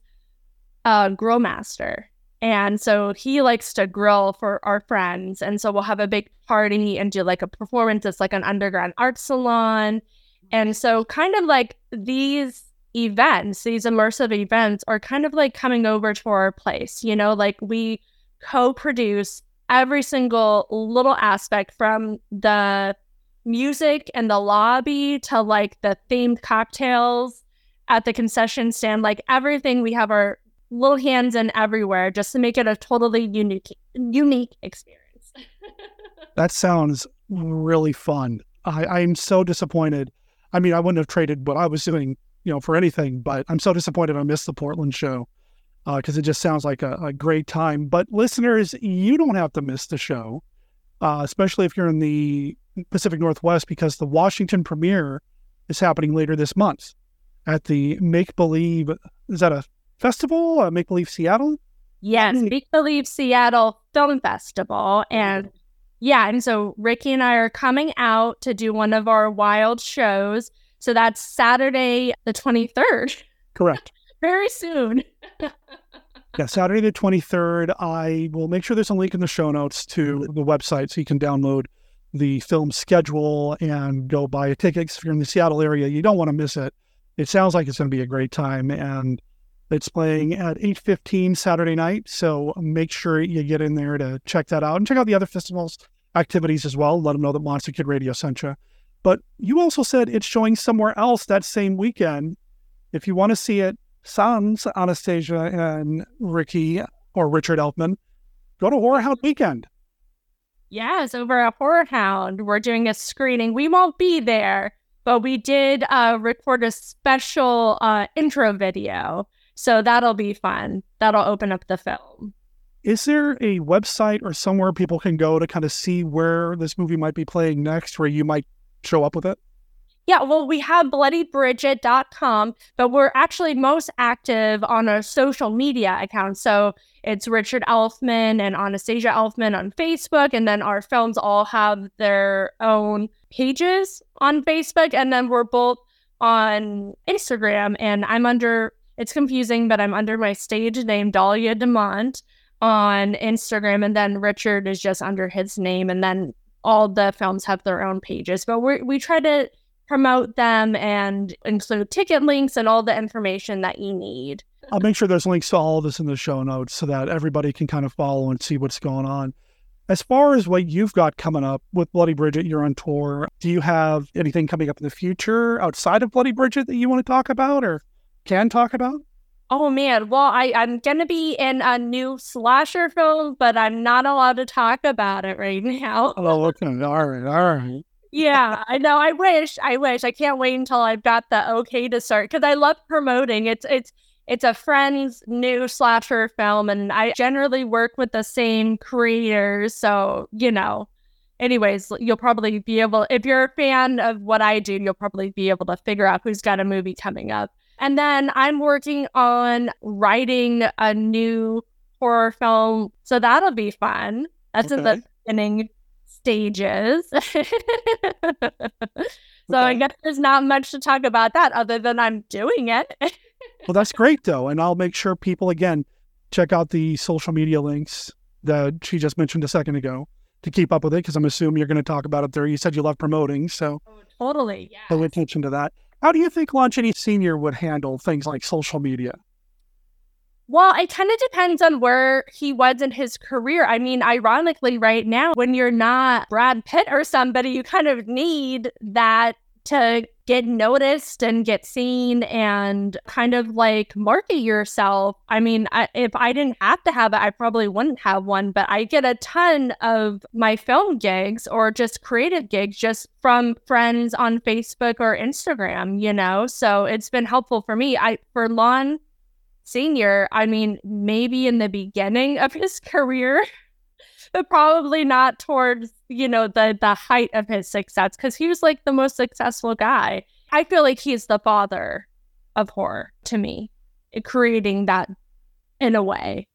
a grill master. And so he likes to grill for our friends. And so we'll have a big party and do like a performance. It's like an underground art salon. And so kind of like these events, these immersive events are kind of like coming over to our place. You know, like we co-produce every single little aspect from the music and the lobby to like the themed cocktails at the concession stand, like everything. We have our little hands in everywhere just to make it a totally unique unique experience. That sounds really fun. I, I'm so disappointed. I mean, I wouldn't have traded what I was doing, you know, for anything, but I'm so disappointed I missed the Portland show because uh, it just sounds like a, a great time. But listeners, you don't have to miss the show, uh, especially if you're in the Pacific Northwest, because the Washington premiere is happening later this month at the Make Believe, is that a festival? Uh, Make Believe Seattle? Yes, Make Believe Seattle Film Festival. And yeah, and so Ricky and I are coming out to do one of our wild shows. So that's Saturday the twenty-third. Correct. Very soon. Yeah, Saturday the twenty-third. I will make sure there's a link in the show notes to the website so you can download the film schedule and go buy a ticket. If you're in the Seattle area, you don't want to miss it. It sounds like it's going to be a great time, and it's playing at eight fifteen Saturday night, so make sure you get in there to check that out and check out the other festivals activities as well. Let them know that Monster Kid Radio sent you. But you also said it's showing somewhere else that same weekend. If you want to see it, sans Anastasia and Ricky or Richard Elfman, go to Horror Hound Weekend. Yes, over at Horror Hound, we're doing a screening. We won't be there, but we did uh, record a special uh, intro video. So that'll be fun. That'll open up the film. Is there a website or somewhere people can go to kind of see where this movie might be playing next, where you might show up with it? Yeah, well, we have bloody bridget dot com, but we're actually most active on our social media accounts. So it's Richard Elfman and Anastasia Elfman on Facebook, and then our films all have their own pages on Facebook, and then we're both on Instagram, and I'm under, it's confusing, but I'm under my stage name, Dahlia DeMont, on Instagram, and then Richard is just under his name, and then all the films have their own pages. But we we try to promote them and include ticket links and all the information that you need. I'll make sure there's links to all of this in the show notes so that everybody can kind of follow and see what's going on. As far as what you've got coming up with Bloody Bridget, you're on tour. Do you have anything coming up in the future outside of Bloody Bridget that you want to talk about or can talk about? Oh, man. Well, I, I'm going to be in a new slasher film, but I'm not allowed to talk about it right now. Oh, okay. All right. All right. Yeah, I know. I wish. I wish. I can't wait until I've got the okay to start, because I love promoting. It's it's it's a Friends new slasher film, and I generally work with the same creators, so, you know, anyways, you'll probably be able, if you're a fan of what I do, you'll probably be able to figure out who's got a movie coming up. And then I'm working on writing a new horror film, so that'll be fun. That's okay. In the beginning stages. So okay. I guess there's not much to talk about that other than I'm doing it. Well, that's great, though. And I'll make sure people, again, check out the social media links that she just mentioned a second ago to keep up with it, because I'm assuming you're going to talk about it there. You said you love promoting, so oh, totally, yeah. Pay attention to that. How do you think Lon Chaney Senior would handle things like social media? Well, it kind of depends on where he was in his career. I mean, ironically, right now, when you're not Brad Pitt or somebody, you kind of need that to get noticed and get seen and kind of like market yourself. I mean, I, if I didn't have to have it, I probably wouldn't have one, but I get a ton of my film gigs or just creative gigs just from friends on Facebook or Instagram, you know? So it's been helpful for me. I, for Lon Senior, I mean, maybe in the beginning of his career, but probably not towards, you know, the the height of his success, because he was like the most successful guy. I feel like he's the father of horror to me, creating that in a way.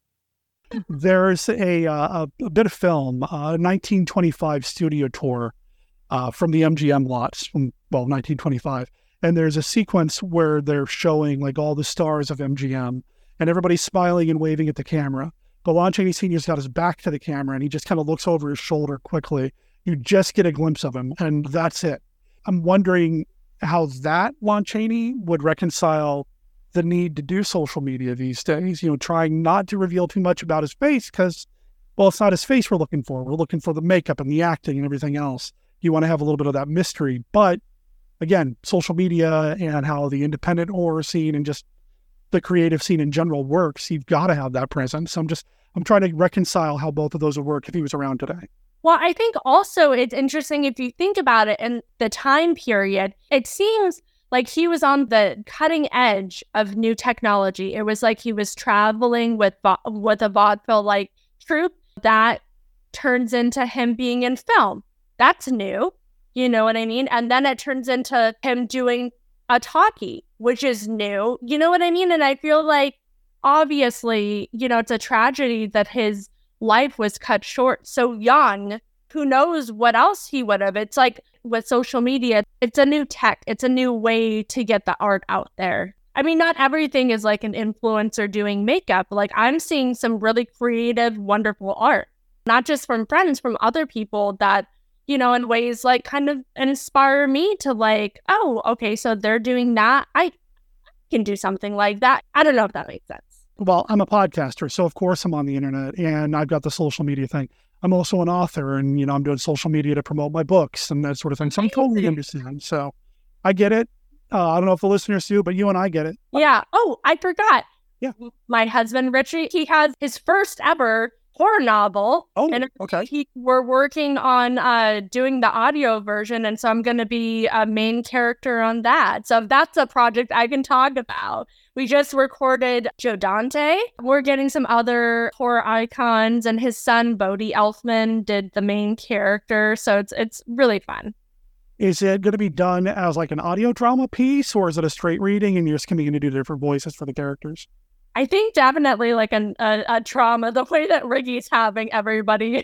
There's a uh, a bit of film, a nineteen twenty-five studio tour uh, from the M G M lots from, well, nineteen twenty-five. And there's a sequence where they're showing like all the stars of M G M and everybody's smiling and waving at the camera. But Lon Chaney Senior's got his back to the camera and he just kind of looks over his shoulder quickly. You just get a glimpse of him and that's it. I'm wondering how that Lon Chaney would reconcile the need to do social media these days, you know, trying not to reveal too much about his face because, well, it's not his face we're looking for. We're looking for the makeup and the acting and everything else. You want to have a little bit of that mystery. But again, social media and how the independent horror scene and just the creative scene in general works, you've got to have that presence. I'm just, I'm trying to reconcile how both of those would work if he was around today. Well, I think also it's interesting if you think about it in the time period, it seems like he was on the cutting edge of new technology. It was like he was traveling with, with a vaudeville-like troupe that turns into him being in film. That's new. You know what I mean? And then it turns into him doing a talkie, which is new. You know what I mean? And I feel like, obviously, you know, it's a tragedy that his life was cut short so young. Who knows what else he would have? It's like with social media, it's a new tech. It's a new way to get the art out there. I mean, not everything is like an influencer doing makeup. Like I'm seeing some really creative, wonderful art, not just from friends, from other people that, you know, in ways like kind of inspire me to like, oh, okay, so they're doing that. I can do something like that. I don't know if that makes sense. Well, I'm a podcaster, so of course I'm on the internet and I've got the social media thing. I'm also an author and, you know, I'm doing social media to promote my books and that sort of thing. So I'm totally understand. So I get it. Uh, I don't know if the listeners do, but you and I get it. Yeah. Oh, I forgot. Yeah. My husband, Richie, he has his first ever horror novel. Oh, and okay. He, we're working on uh, doing the audio version, and so I'm going to be a main character on that. So that's a project I can talk about. We just recorded Joe Dante. We're getting some other horror icons, and his son, Bodie Elfman, did the main character. So it's it's really fun. Is it going to be done as like an audio drama piece, or is it a straight reading and you're just going to do different voices for the characters? I think definitely like an, a, a trauma, the way that Ricky's having everybody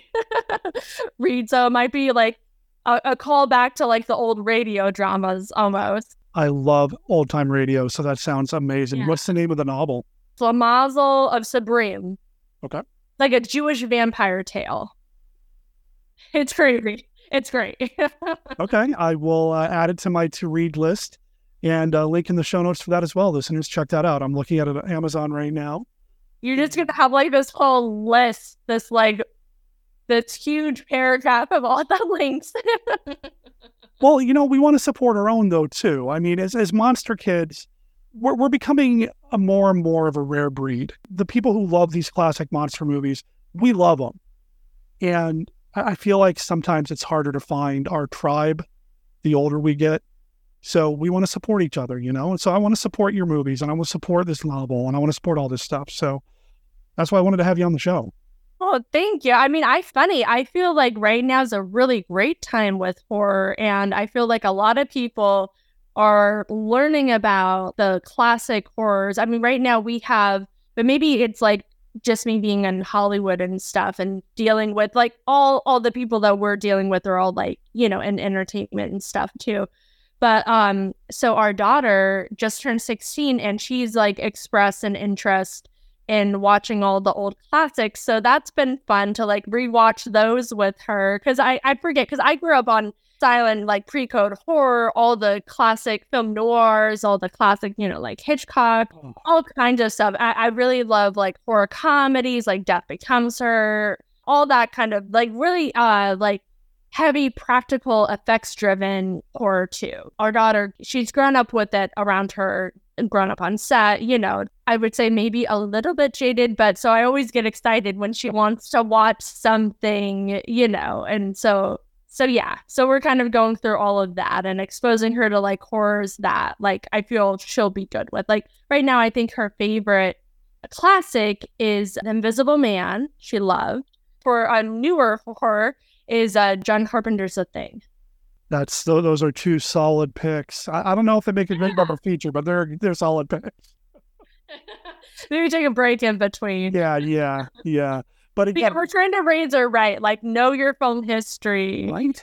read. So it might be like a, a callback to like the old radio dramas almost. I love old time radio, so that sounds amazing. Yeah. What's the name of the novel? Flamazel of Sabrim. Okay. Like a Jewish vampire tale. It's crazy. It's great. Okay. I will uh, add it to my to read list. And uh, link in the show notes for that as well. Listeners, check that out. I'm looking at it on Amazon right now. You're just going to have like this whole list, this like, this huge paragraph of all the links. Well, you know, we want to support our own though, too. I mean, as, as monster kids, we're, we're becoming a more and more of a rare breed. The people who love these classic monster movies, we love them. And I feel like sometimes it's harder to find our tribe the older we get. So we want to support each other, you know? And so I want to support your movies, and I want to support this novel, and I want to support all this stuff. So that's why I wanted to have you on the show. Oh, thank you. I mean, I funny. I feel like right now is a really great time with horror, and I feel like a lot of people are learning about the classic horrors. I mean, right now we have, but maybe it's like just me being in Hollywood and stuff and dealing with like all all the people that we're dealing with are all like, you know, in entertainment and stuff too. But um, so our daughter just turned sixteen, and she's like expressed an interest in watching all the old classics. So that's been fun to like rewatch those with her. Cause I, I forget, cause I grew up on silent, like pre-code horror, all the classic film noirs, all the classic, you know, like Hitchcock, oh. all kinds of stuff. I, I really love like horror comedies, like Death Becomes Her, all that kind of like really uh like heavy practical effects driven horror too. Our daughter, she's grown up with it around her, grown up on set, you know, I would say maybe a little bit jaded, but so I always get excited when she wants to watch something, you know, and so, so yeah, so we're kind of going through all of that and exposing her to like horrors that like I feel she'll be good with. Like right now, I think her favorite classic is The Invisible Man, she loved. For a newer horror is uh, John Carpenter's The Thing. That's those are two solid picks. I, I don't know if they make a great double feature, but they're they're solid picks. Maybe take a break in between. Yeah, yeah, yeah. But again, yeah, we're trying to raise her right, like know your film history. Right.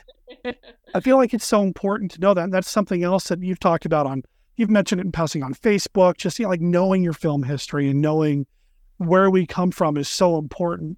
I feel like it's so important to know that. And that's something else that you've talked about on. You've mentioned it in passing on Facebook. Just you know, like knowing your film history and knowing where we come from is so important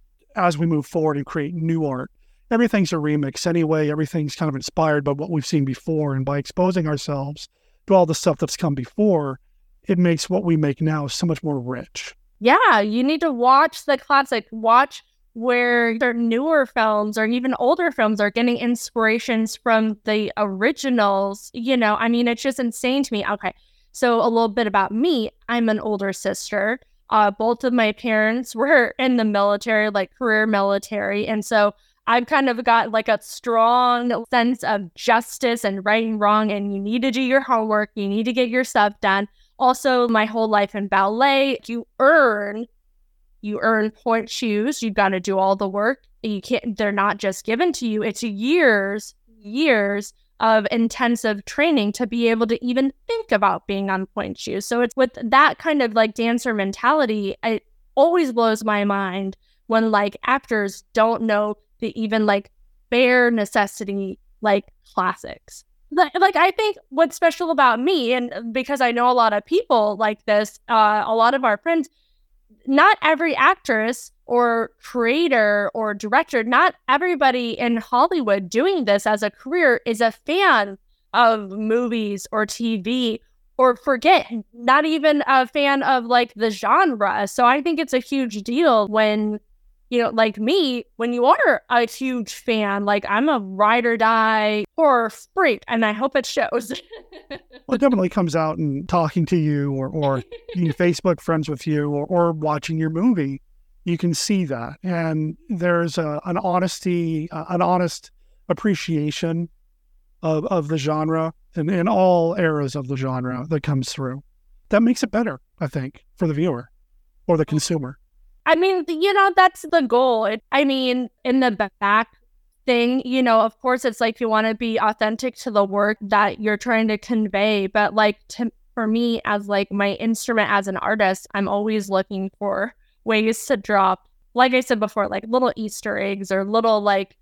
as we move forward and create new art. Everything's a remix anyway. Everything's kind of inspired by what we've seen before. And by exposing ourselves to all the stuff that's come before, it makes what we make now so much more rich. Yeah, you need to watch the classic. Watch where their newer films or even older films are getting inspirations from the originals. You know, I mean, it's just insane to me. Okay, so a little bit about me. I'm an older sister. Uh, both of my parents were in the military, like career military. And so I've kind of got like a strong sense of justice and right and wrong, and you need to do your homework. You need to get your stuff done. Also, my whole life in ballet, you earn, you earn point shoes. You've got to do all the work. You can't, they're not just given to you. It's years, years of intensive training to be able to even think about being on point shoes. So it's with that kind of like dancer mentality, it always blows my mind when like actors don't know the even like bare necessity, like classics. Like, like I think what's special about me, and because I know a lot of people like this, uh, a lot of our friends, not every actress or creator or director, not everybody in Hollywood doing this as a career is a fan of movies or T V, or forget, not even a fan of like the genre. So I think it's a huge deal when, you know, like me, when you are a huge fan, like I'm a ride or die horror freak, and I hope it shows. Well, it definitely comes out in talking to you or, or being Facebook friends with you or, or watching your movie. You can see that. And there's a, an honesty, uh, an honest appreciation of, of the genre and in all eras of the genre that comes through. That makes it better, I think, for the viewer or the consumer. I mean, you know, that's the goal. It, I mean, in the back thing, you know, of course, it's like you want to be authentic to the work that you're trying to convey. But like to, for me, as like my instrument as an artist, I'm always looking for ways to drop, like I said before, like little Easter eggs or little like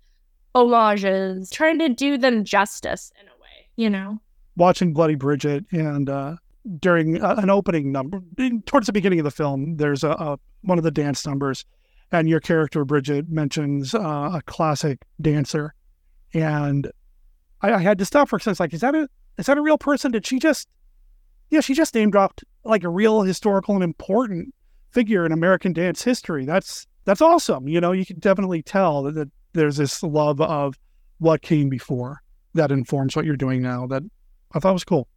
homages, trying to do them justice in a way, you know? Watching Bloody Bridget and uh, during uh, an opening number, towards the beginning of the film, there's a, a one of the dance numbers, and your character, Bridget, mentions uh, a classic dancer. And I, I had to stop for a second. It's like, is that a, is that a real person? Did she just, yeah, she just name dropped like a real historical and important figure in American dance history. That's, that's awesome. You know, you can definitely tell that, that there's this love of what came before that informs what you're doing now. That I thought was cool.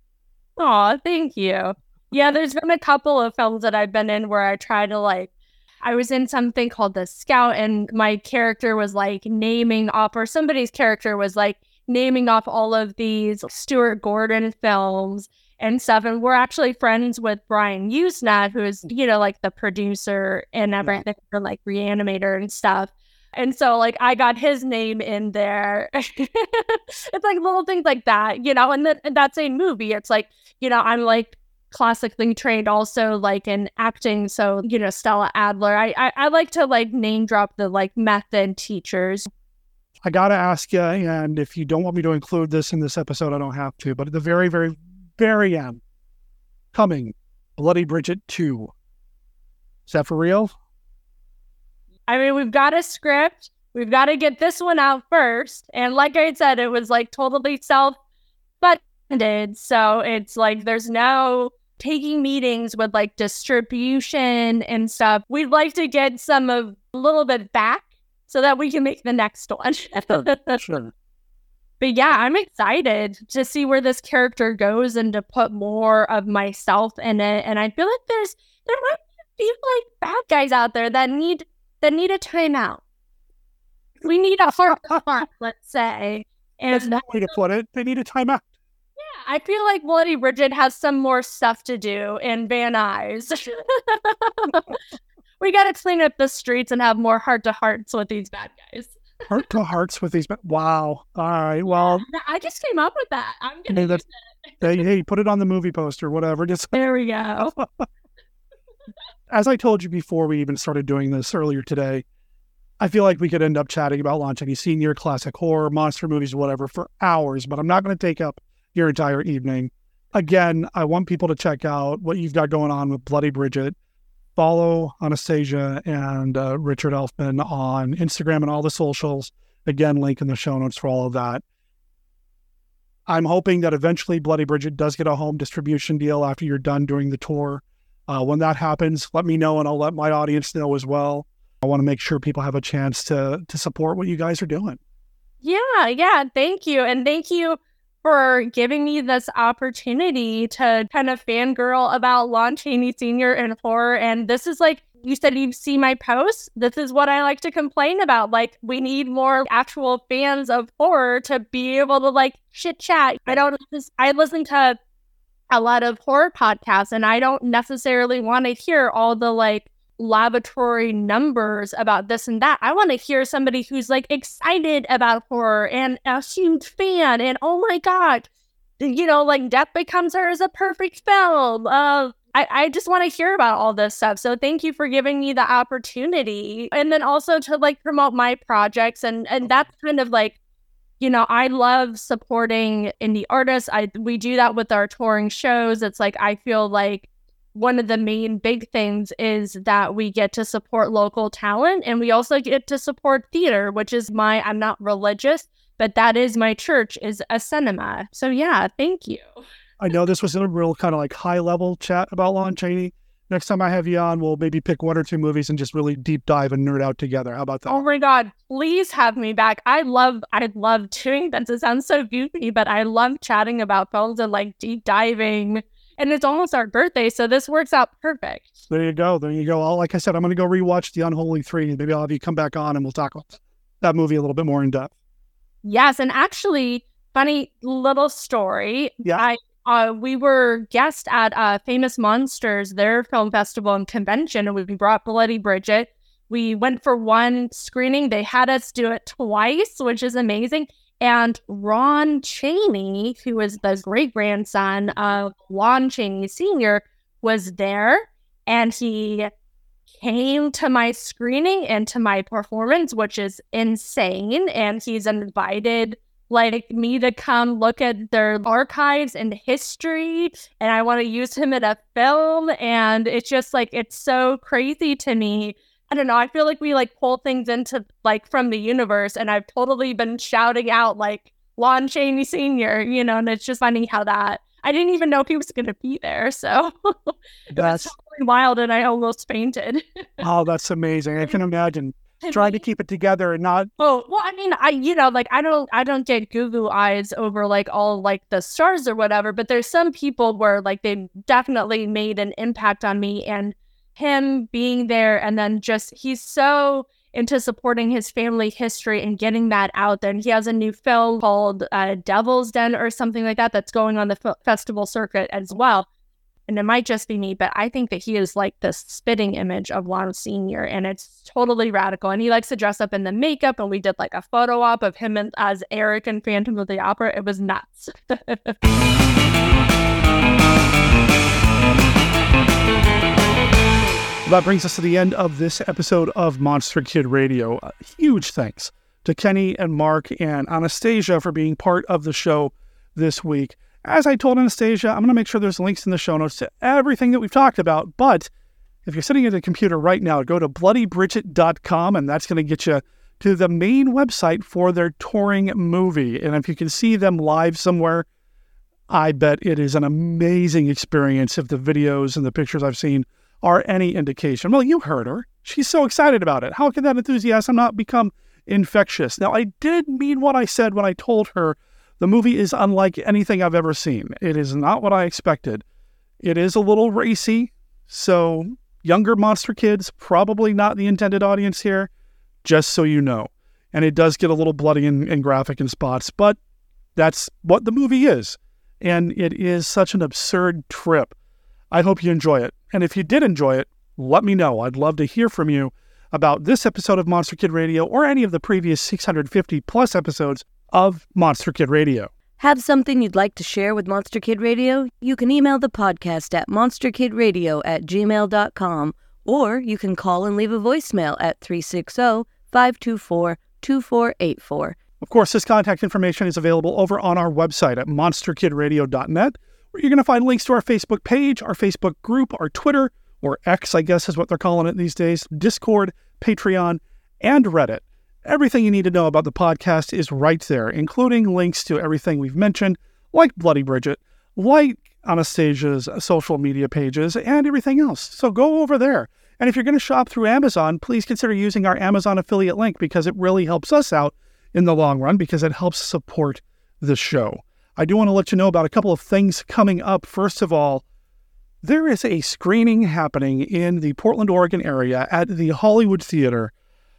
Aw, thank you. Yeah, there's been a couple of films that I've been in where I try to like, I was in something called The Scout, and my character was like naming off, or somebody's character was like naming off all of these Stuart Gordon films and stuff. And we're actually friends with Brian Usnat, who is, you know, like the producer and everything for like Reanimator and stuff. And so, like, I got his name in there. It's like little things like that, you know, and then in that same movie, it's like, you know, I'm like classically trained also like in acting. So, you know, Stella Adler, I, I, I like to like name drop the like method teachers. I got to ask you, and if you don't want me to include this in this episode, I don't have to, but at the very, very, very end, coming, Bloody Bridget two. Is that for real? I mean, we've got a script. We've got to get this one out first. And like I said, it was like totally self-funded. So it's like there's no taking meetings with like distribution and stuff. We'd like to get some of a little bit back so that we can make the next one. Sure. But yeah, I'm excited to see where this character goes and to put more of myself in it. And I feel like there's there might be like bad guys out there that need that need a timeout. We need a hard heart, let's say. And that's no way to put it. They need a timeout. Yeah, I feel like Bloody Bridget has some more stuff to do in Van Nuys. We got to clean up the streets and have more heart-to-hearts with these bad guys. Heart-to-hearts with these bad... Wow. All right, well... Yeah, I just came up with that. I'm going to hey, use it. Hey, hey, put it on the movie poster, whatever. Just... There we go. As I told you before we even started doing this earlier today, I feel like we could end up chatting about Lon Chaney Senior, classic horror, monster movies, whatever, for hours, but I'm not going to take up your entire evening. Again, I want people to check out what you've got going on with Bloody Bridget. Follow Anastasia and uh, Richard Elfman on Instagram and all the socials. Again, link in the show notes for all of that. I'm hoping that eventually Bloody Bridget does get a home distribution deal after you're done doing the tour. Uh, when that happens, let me know and I'll let my audience know as well. I want to make sure people have a chance to to support what you guys are doing. Yeah, yeah. Thank you. And thank you for giving me this opportunity to kind of fangirl about Lon Chaney Senior and horror. And this is like, you said you see my posts. This is what I like to complain about. Like, we need more actual fans of horror to be able to like chit chat. I don't, I listen to a lot of horror podcasts and I don't necessarily want to hear all the like laboratory numbers about this and that. I want to hear somebody who's like excited about horror and a huge fan and oh my god, you know, like Death Becomes Her is a perfect film. Uh, I, I just want to hear about all this stuff. So thank you for giving me the opportunity. And then also to like promote my projects and and that's kind of like, you know, I love supporting indie artists. I we do that with our touring shows. It's like I feel like one of the main big things is that we get to support local talent and we also get to support theater, which is my, I'm not religious, but that is my church, is a cinema. So yeah, thank you. I know this was a real kind of like high level chat about Lon Chaney. Next time I have you on, we'll maybe pick one or two movies and just really deep dive and nerd out together. How about that? Oh my God, please have me back. I love, I love doing that. It sounds so goofy, but I love chatting about films and like deep diving. And it's almost our birthday, so this works out perfect. There you go. There you go. I'll, like I said, I'm going to go rewatch The Unholy Three. Maybe I'll have you come back on and we'll talk about that movie a little bit more in depth. Yes, and actually, funny little story. Yeah. I uh, we were guests at uh, Famous Monsters, their film festival and convention, and we brought Bloody Bridget. We went for one screening. They had us do it twice, which is amazing. And Ron Chaney, who is the great-grandson of Lon Chaney Senior, was there. And he came to my screening and to my performance, which is insane. And he's invited like me to come look at their archives and history. And I want to use him in a film. And it's just like, it's so crazy to me. I don't know. I feel like we like pull things into like from the universe, and I've totally been shouting out like Lon Chaney Senior, you know, and it's just funny how that I didn't even know he was going to be there. So it that's was totally wild, and I almost fainted. Oh, that's amazing. I can imagine trying to keep it together and not. Oh, well, I mean, I, you know, like I don't, I don't get goo-goo eyes over like all like the stars or whatever, but there's some people where like they definitely made an impact on me, and him being there and then just he's so into supporting his family history and getting that out there. And he has a new film called uh, Devil's Den or something like that that's going on the f- festival circuit as well. And it might just be me, but I think that he is like the spitting image of Lon Senior, and it's totally radical. And he likes to dress up in the makeup, and we did like a photo op of him and, as Eric in Phantom of the Opera. It was nuts. That brings us to the end of this episode of Monster Kid Radio. A huge thanks to Kenny and Mark and Anastasia for being part of the show this week. As I told Anastasia, I'm going to make sure there's links in the show notes to everything that we've talked about. But if you're sitting at a computer right now, go to bloody bridget dot com, and that's going to get you to the main website for their touring movie. And if you can see them live somewhere, I bet it is an amazing experience if the videos and the pictures I've seen are any indication. Well, you heard her. She's so excited about it. How can that enthusiasm not become infectious? Now, I did mean what I said when I told her the movie is unlike anything I've ever seen. It is not what I expected. It is a little racy, so younger monster kids, probably not the intended audience here, just so you know. And it does get a little bloody and, and graphic in spots, but that's what the movie is. And it is such an absurd trip. I hope you enjoy it. And if you did enjoy it, let me know. I'd love to hear from you about this episode of Monster Kid Radio or any of the previous six hundred fifty plus episodes of Monster Kid Radio. Have something you'd like to share with Monster Kid Radio? You can email the podcast at monsterkidradio at gmail dot com, or you can call and leave a voicemail at three six zero, five two four, two four eight four. Of course, this contact information is available over on our website at monster kid radio dot net, where you're going to find links to our Facebook page, our Facebook group, our Twitter, or X, I guess is what they're calling it these days, Discord, Patreon, and Reddit. Everything you need to know about the podcast is right there, including links to everything we've mentioned, like Bloody Bridget, like Anastasia's social media pages, and everything else. So go over there. And if you're going to shop through Amazon, please consider using our Amazon affiliate link, because it really helps us out in the long run, because it helps support the show. I do want to let you know about a couple of things coming up. First of all, there is a screening happening in the Portland, Oregon area at the Hollywood Theater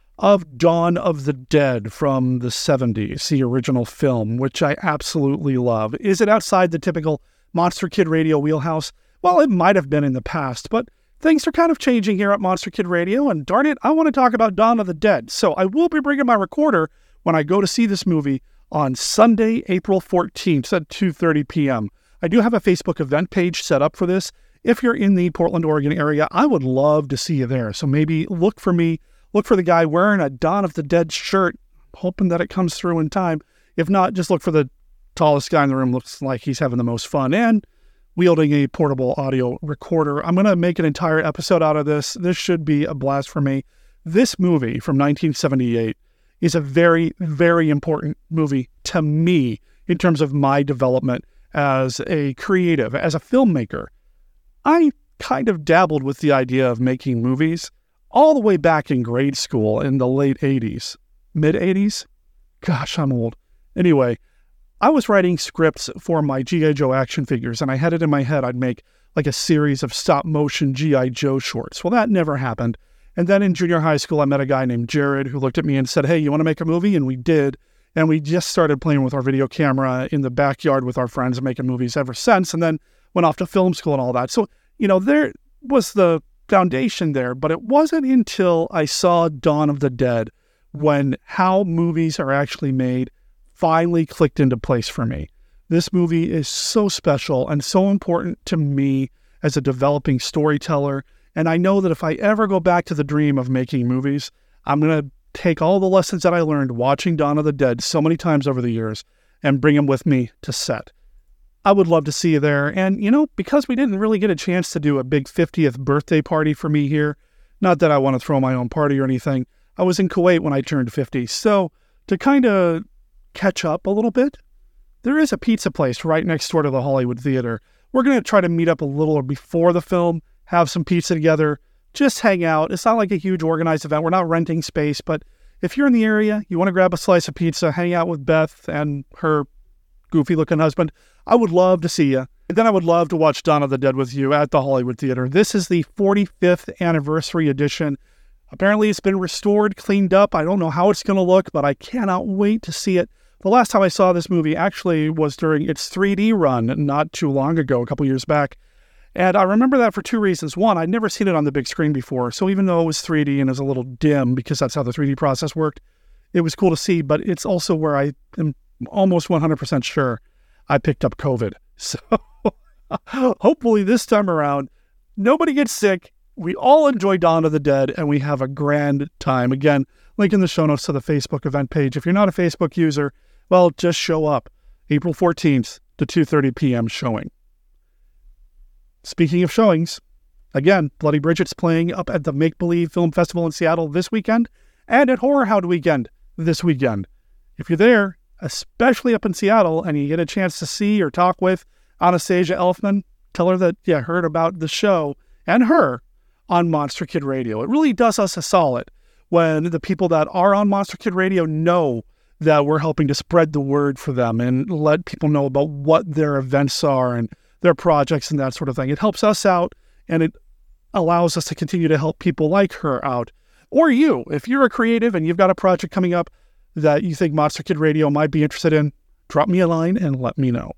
of Dawn of the Dead from the seventies, the original film, which I absolutely love. Is it outside the typical Monster Kid Radio wheelhouse? Well, it might have been in the past, but things are kind of changing here at Monster Kid Radio, and darn it, I want to talk about Dawn of the Dead. So I will be bringing my recorder when I go to see this movie on Sunday, April fourteenth at two thirty p.m. I do have a Facebook event page set up for this. If you're in the Portland, Oregon area, I would love to see you there. So maybe look for me, look for the guy wearing a Dawn of the Dead shirt, hoping that it comes through in time. If not, just look for the tallest guy in the room, looks like he's having the most fun, and wielding a portable audio recorder. I'm going to make an entire episode out of this. This should be a blast for me. This movie from nineteen seventy-eight is a very, very important movie to me in terms of my development as a creative, as a filmmaker. I kind of dabbled with the idea of making movies all the way back in grade school in the late eighties, mid eighties. Gosh, I'm old. Anyway, I was writing scripts for my G I. Joe action figures, and I had it in my head I'd make like a series of stop-motion G I. Joe shorts. Well, that never happened. And then in junior high school, I met a guy named Jared who looked at me and said, hey, you want to make a movie? And we did. And we just started playing with our video camera in the backyard with our friends and making movies ever since, and then went off to film school and all that. So, you know, there was the foundation there, but it wasn't until I saw Dawn of the Dead when how movies are actually made finally clicked into place for me. This movie is so special and so important to me as a developing storyteller. And I know that if I ever go back to the dream of making movies, I'm going to take all the lessons that I learned watching Dawn of the Dead so many times over the years and bring them with me to set. I would love to see you there. And, you know, because we didn't really get a chance to do a big fiftieth birthday party for me here, not that I want to throw my own party or anything, I was in Kuwait when I turned fifty. So to kind of catch up a little bit, there is a pizza place right next door to the Hollywood Theater. We're going to try to meet up a little before the film, have some pizza together, just hang out. It's not like a huge organized event. We're not renting space, but if you're in the area, you want to grab a slice of pizza, hang out with Beth and her goofy-looking husband, I would love to see you. And then I would love to watch Dawn of the Dead with you at the Hollywood Theater. This is the forty-fifth anniversary edition Apparently it's been restored, cleaned up. I don't know how it's going to look, but I cannot wait to see it. The last time I saw this movie actually was during its three D run not too long ago, a couple years back. And I remember that for two reasons. One, I'd never seen it on the big screen before, so even though it was three D and it was a little dim because that's how the three D process worked, it was cool to see, but it's also where I am almost one hundred percent sure I picked up COVID. So hopefully this time around, nobody gets sick, we all enjoy Dawn of the Dead, and we have a grand time. Again, link in the show notes to the Facebook event page. If you're not a Facebook user, well, just show up. April fourteenth, the two thirty p.m. showing. Speaking of showings, again, Bloody Bridget's playing up at the Make Believe Film Festival in Seattle this weekend and at Horror Hound Weekend this weekend. If you're there, especially up in Seattle, and you get a chance to see or talk with Anastasia Elfman, tell her that you heard about the show and her on Monster Kid Radio. It really does us a solid when the people that are on Monster Kid Radio know that we're helping to spread the word for them and let people know about what their events are and their projects and that sort of thing. It helps us out, and it allows us to continue to help people like her out. Or you, if you're a creative and you've got a project coming up that you think Monster Kid Radio might be interested in, drop me a line and let me know.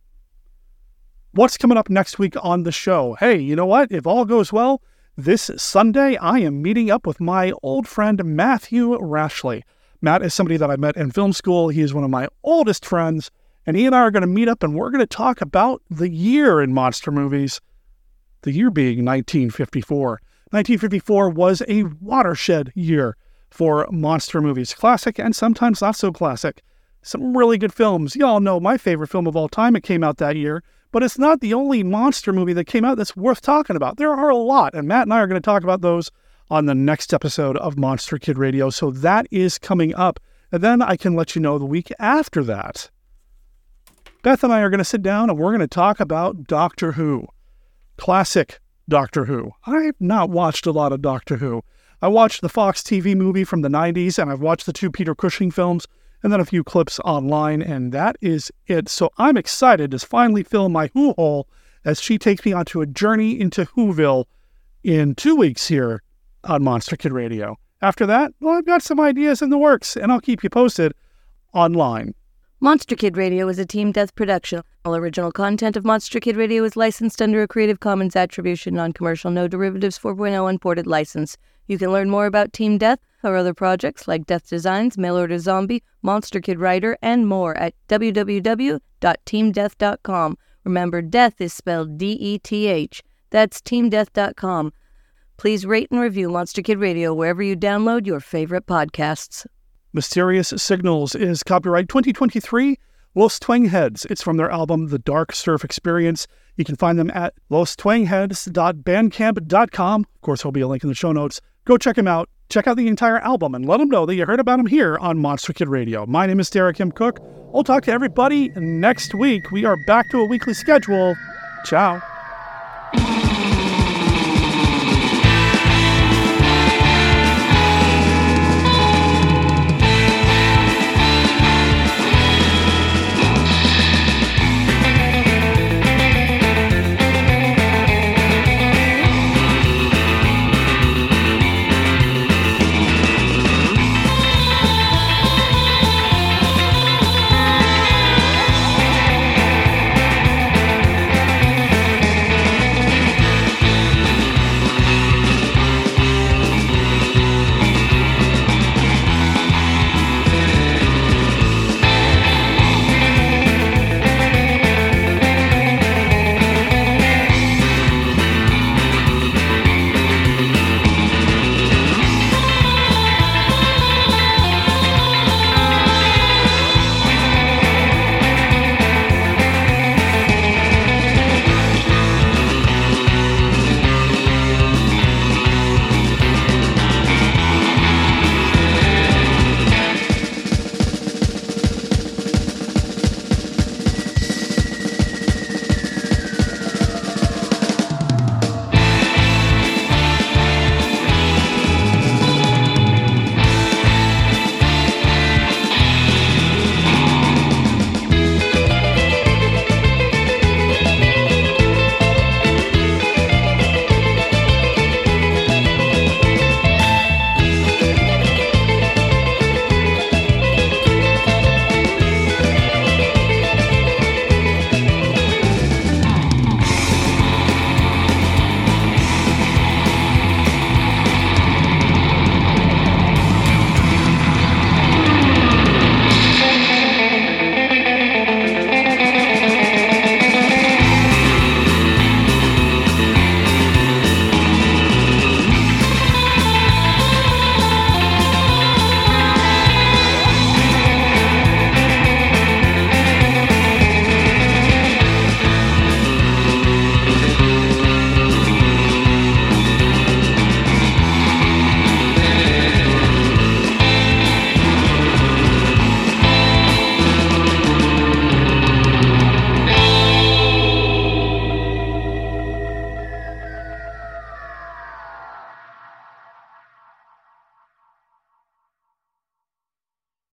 What's coming up next week on the show? Hey, you know what? If all goes well, this Sunday I am meeting up with my old friend Matthew Rashley. Matt is somebody that I met in film school. He is one of my oldest friends, and he and I are going to meet up and we're going to talk about the year in monster movies, the year being nineteen fifty-four. nineteen fifty-four was a watershed year for monster movies, classic and sometimes not so classic. Some really good films. Y'all know my favorite film of all time. It came out that year, but it's not the only monster movie that came out that's worth talking about. There are a lot, and Matt and I are going to talk about those on the next episode of Monster Kid Radio. So that is coming up. And then I can let you know the week after that. Beth and I are going to sit down and we're going to talk about Doctor Who. Classic Doctor Who. I've not watched a lot of Doctor Who. I watched the Fox T V movie from the nineties, and I've watched the two Peter Cushing films, and then a few clips online, and that is it. So I'm excited to finally fill my Who hole as she takes me onto a journey into Whoville in two weeks here on Monster Kid Radio. After that, well, I've got some ideas in the works, and I'll keep you posted online. Monster Kid Radio is a Team Death production. All original content of Monster Kid Radio is licensed under a Creative Commons Attribution, Non-Commercial, No Derivatives four point oh Unported license. You can learn more about Team Death or other projects like Death Designs, Mail Order Zombie, Monster Kid Writer, and more at w w w dot team death dot com. Remember, death is spelled D E T H. That's team death dot com. Please rate and review Monster Kid Radio wherever you download your favorite podcasts. Mysterious Signals is copyright twenty twenty-three, Los Twangheads. It's from their album The Dark Surf Experience. You can find them at los twangheads dot bandcamp dot com. Of course, there'll be a link in the show notes. Go check them out. Check out the entire album and let them know that you heard about them here on Monster Kid Radio. My name is Derek M. Cook. I'll talk to everybody next week. We are back to a weekly schedule. Ciao.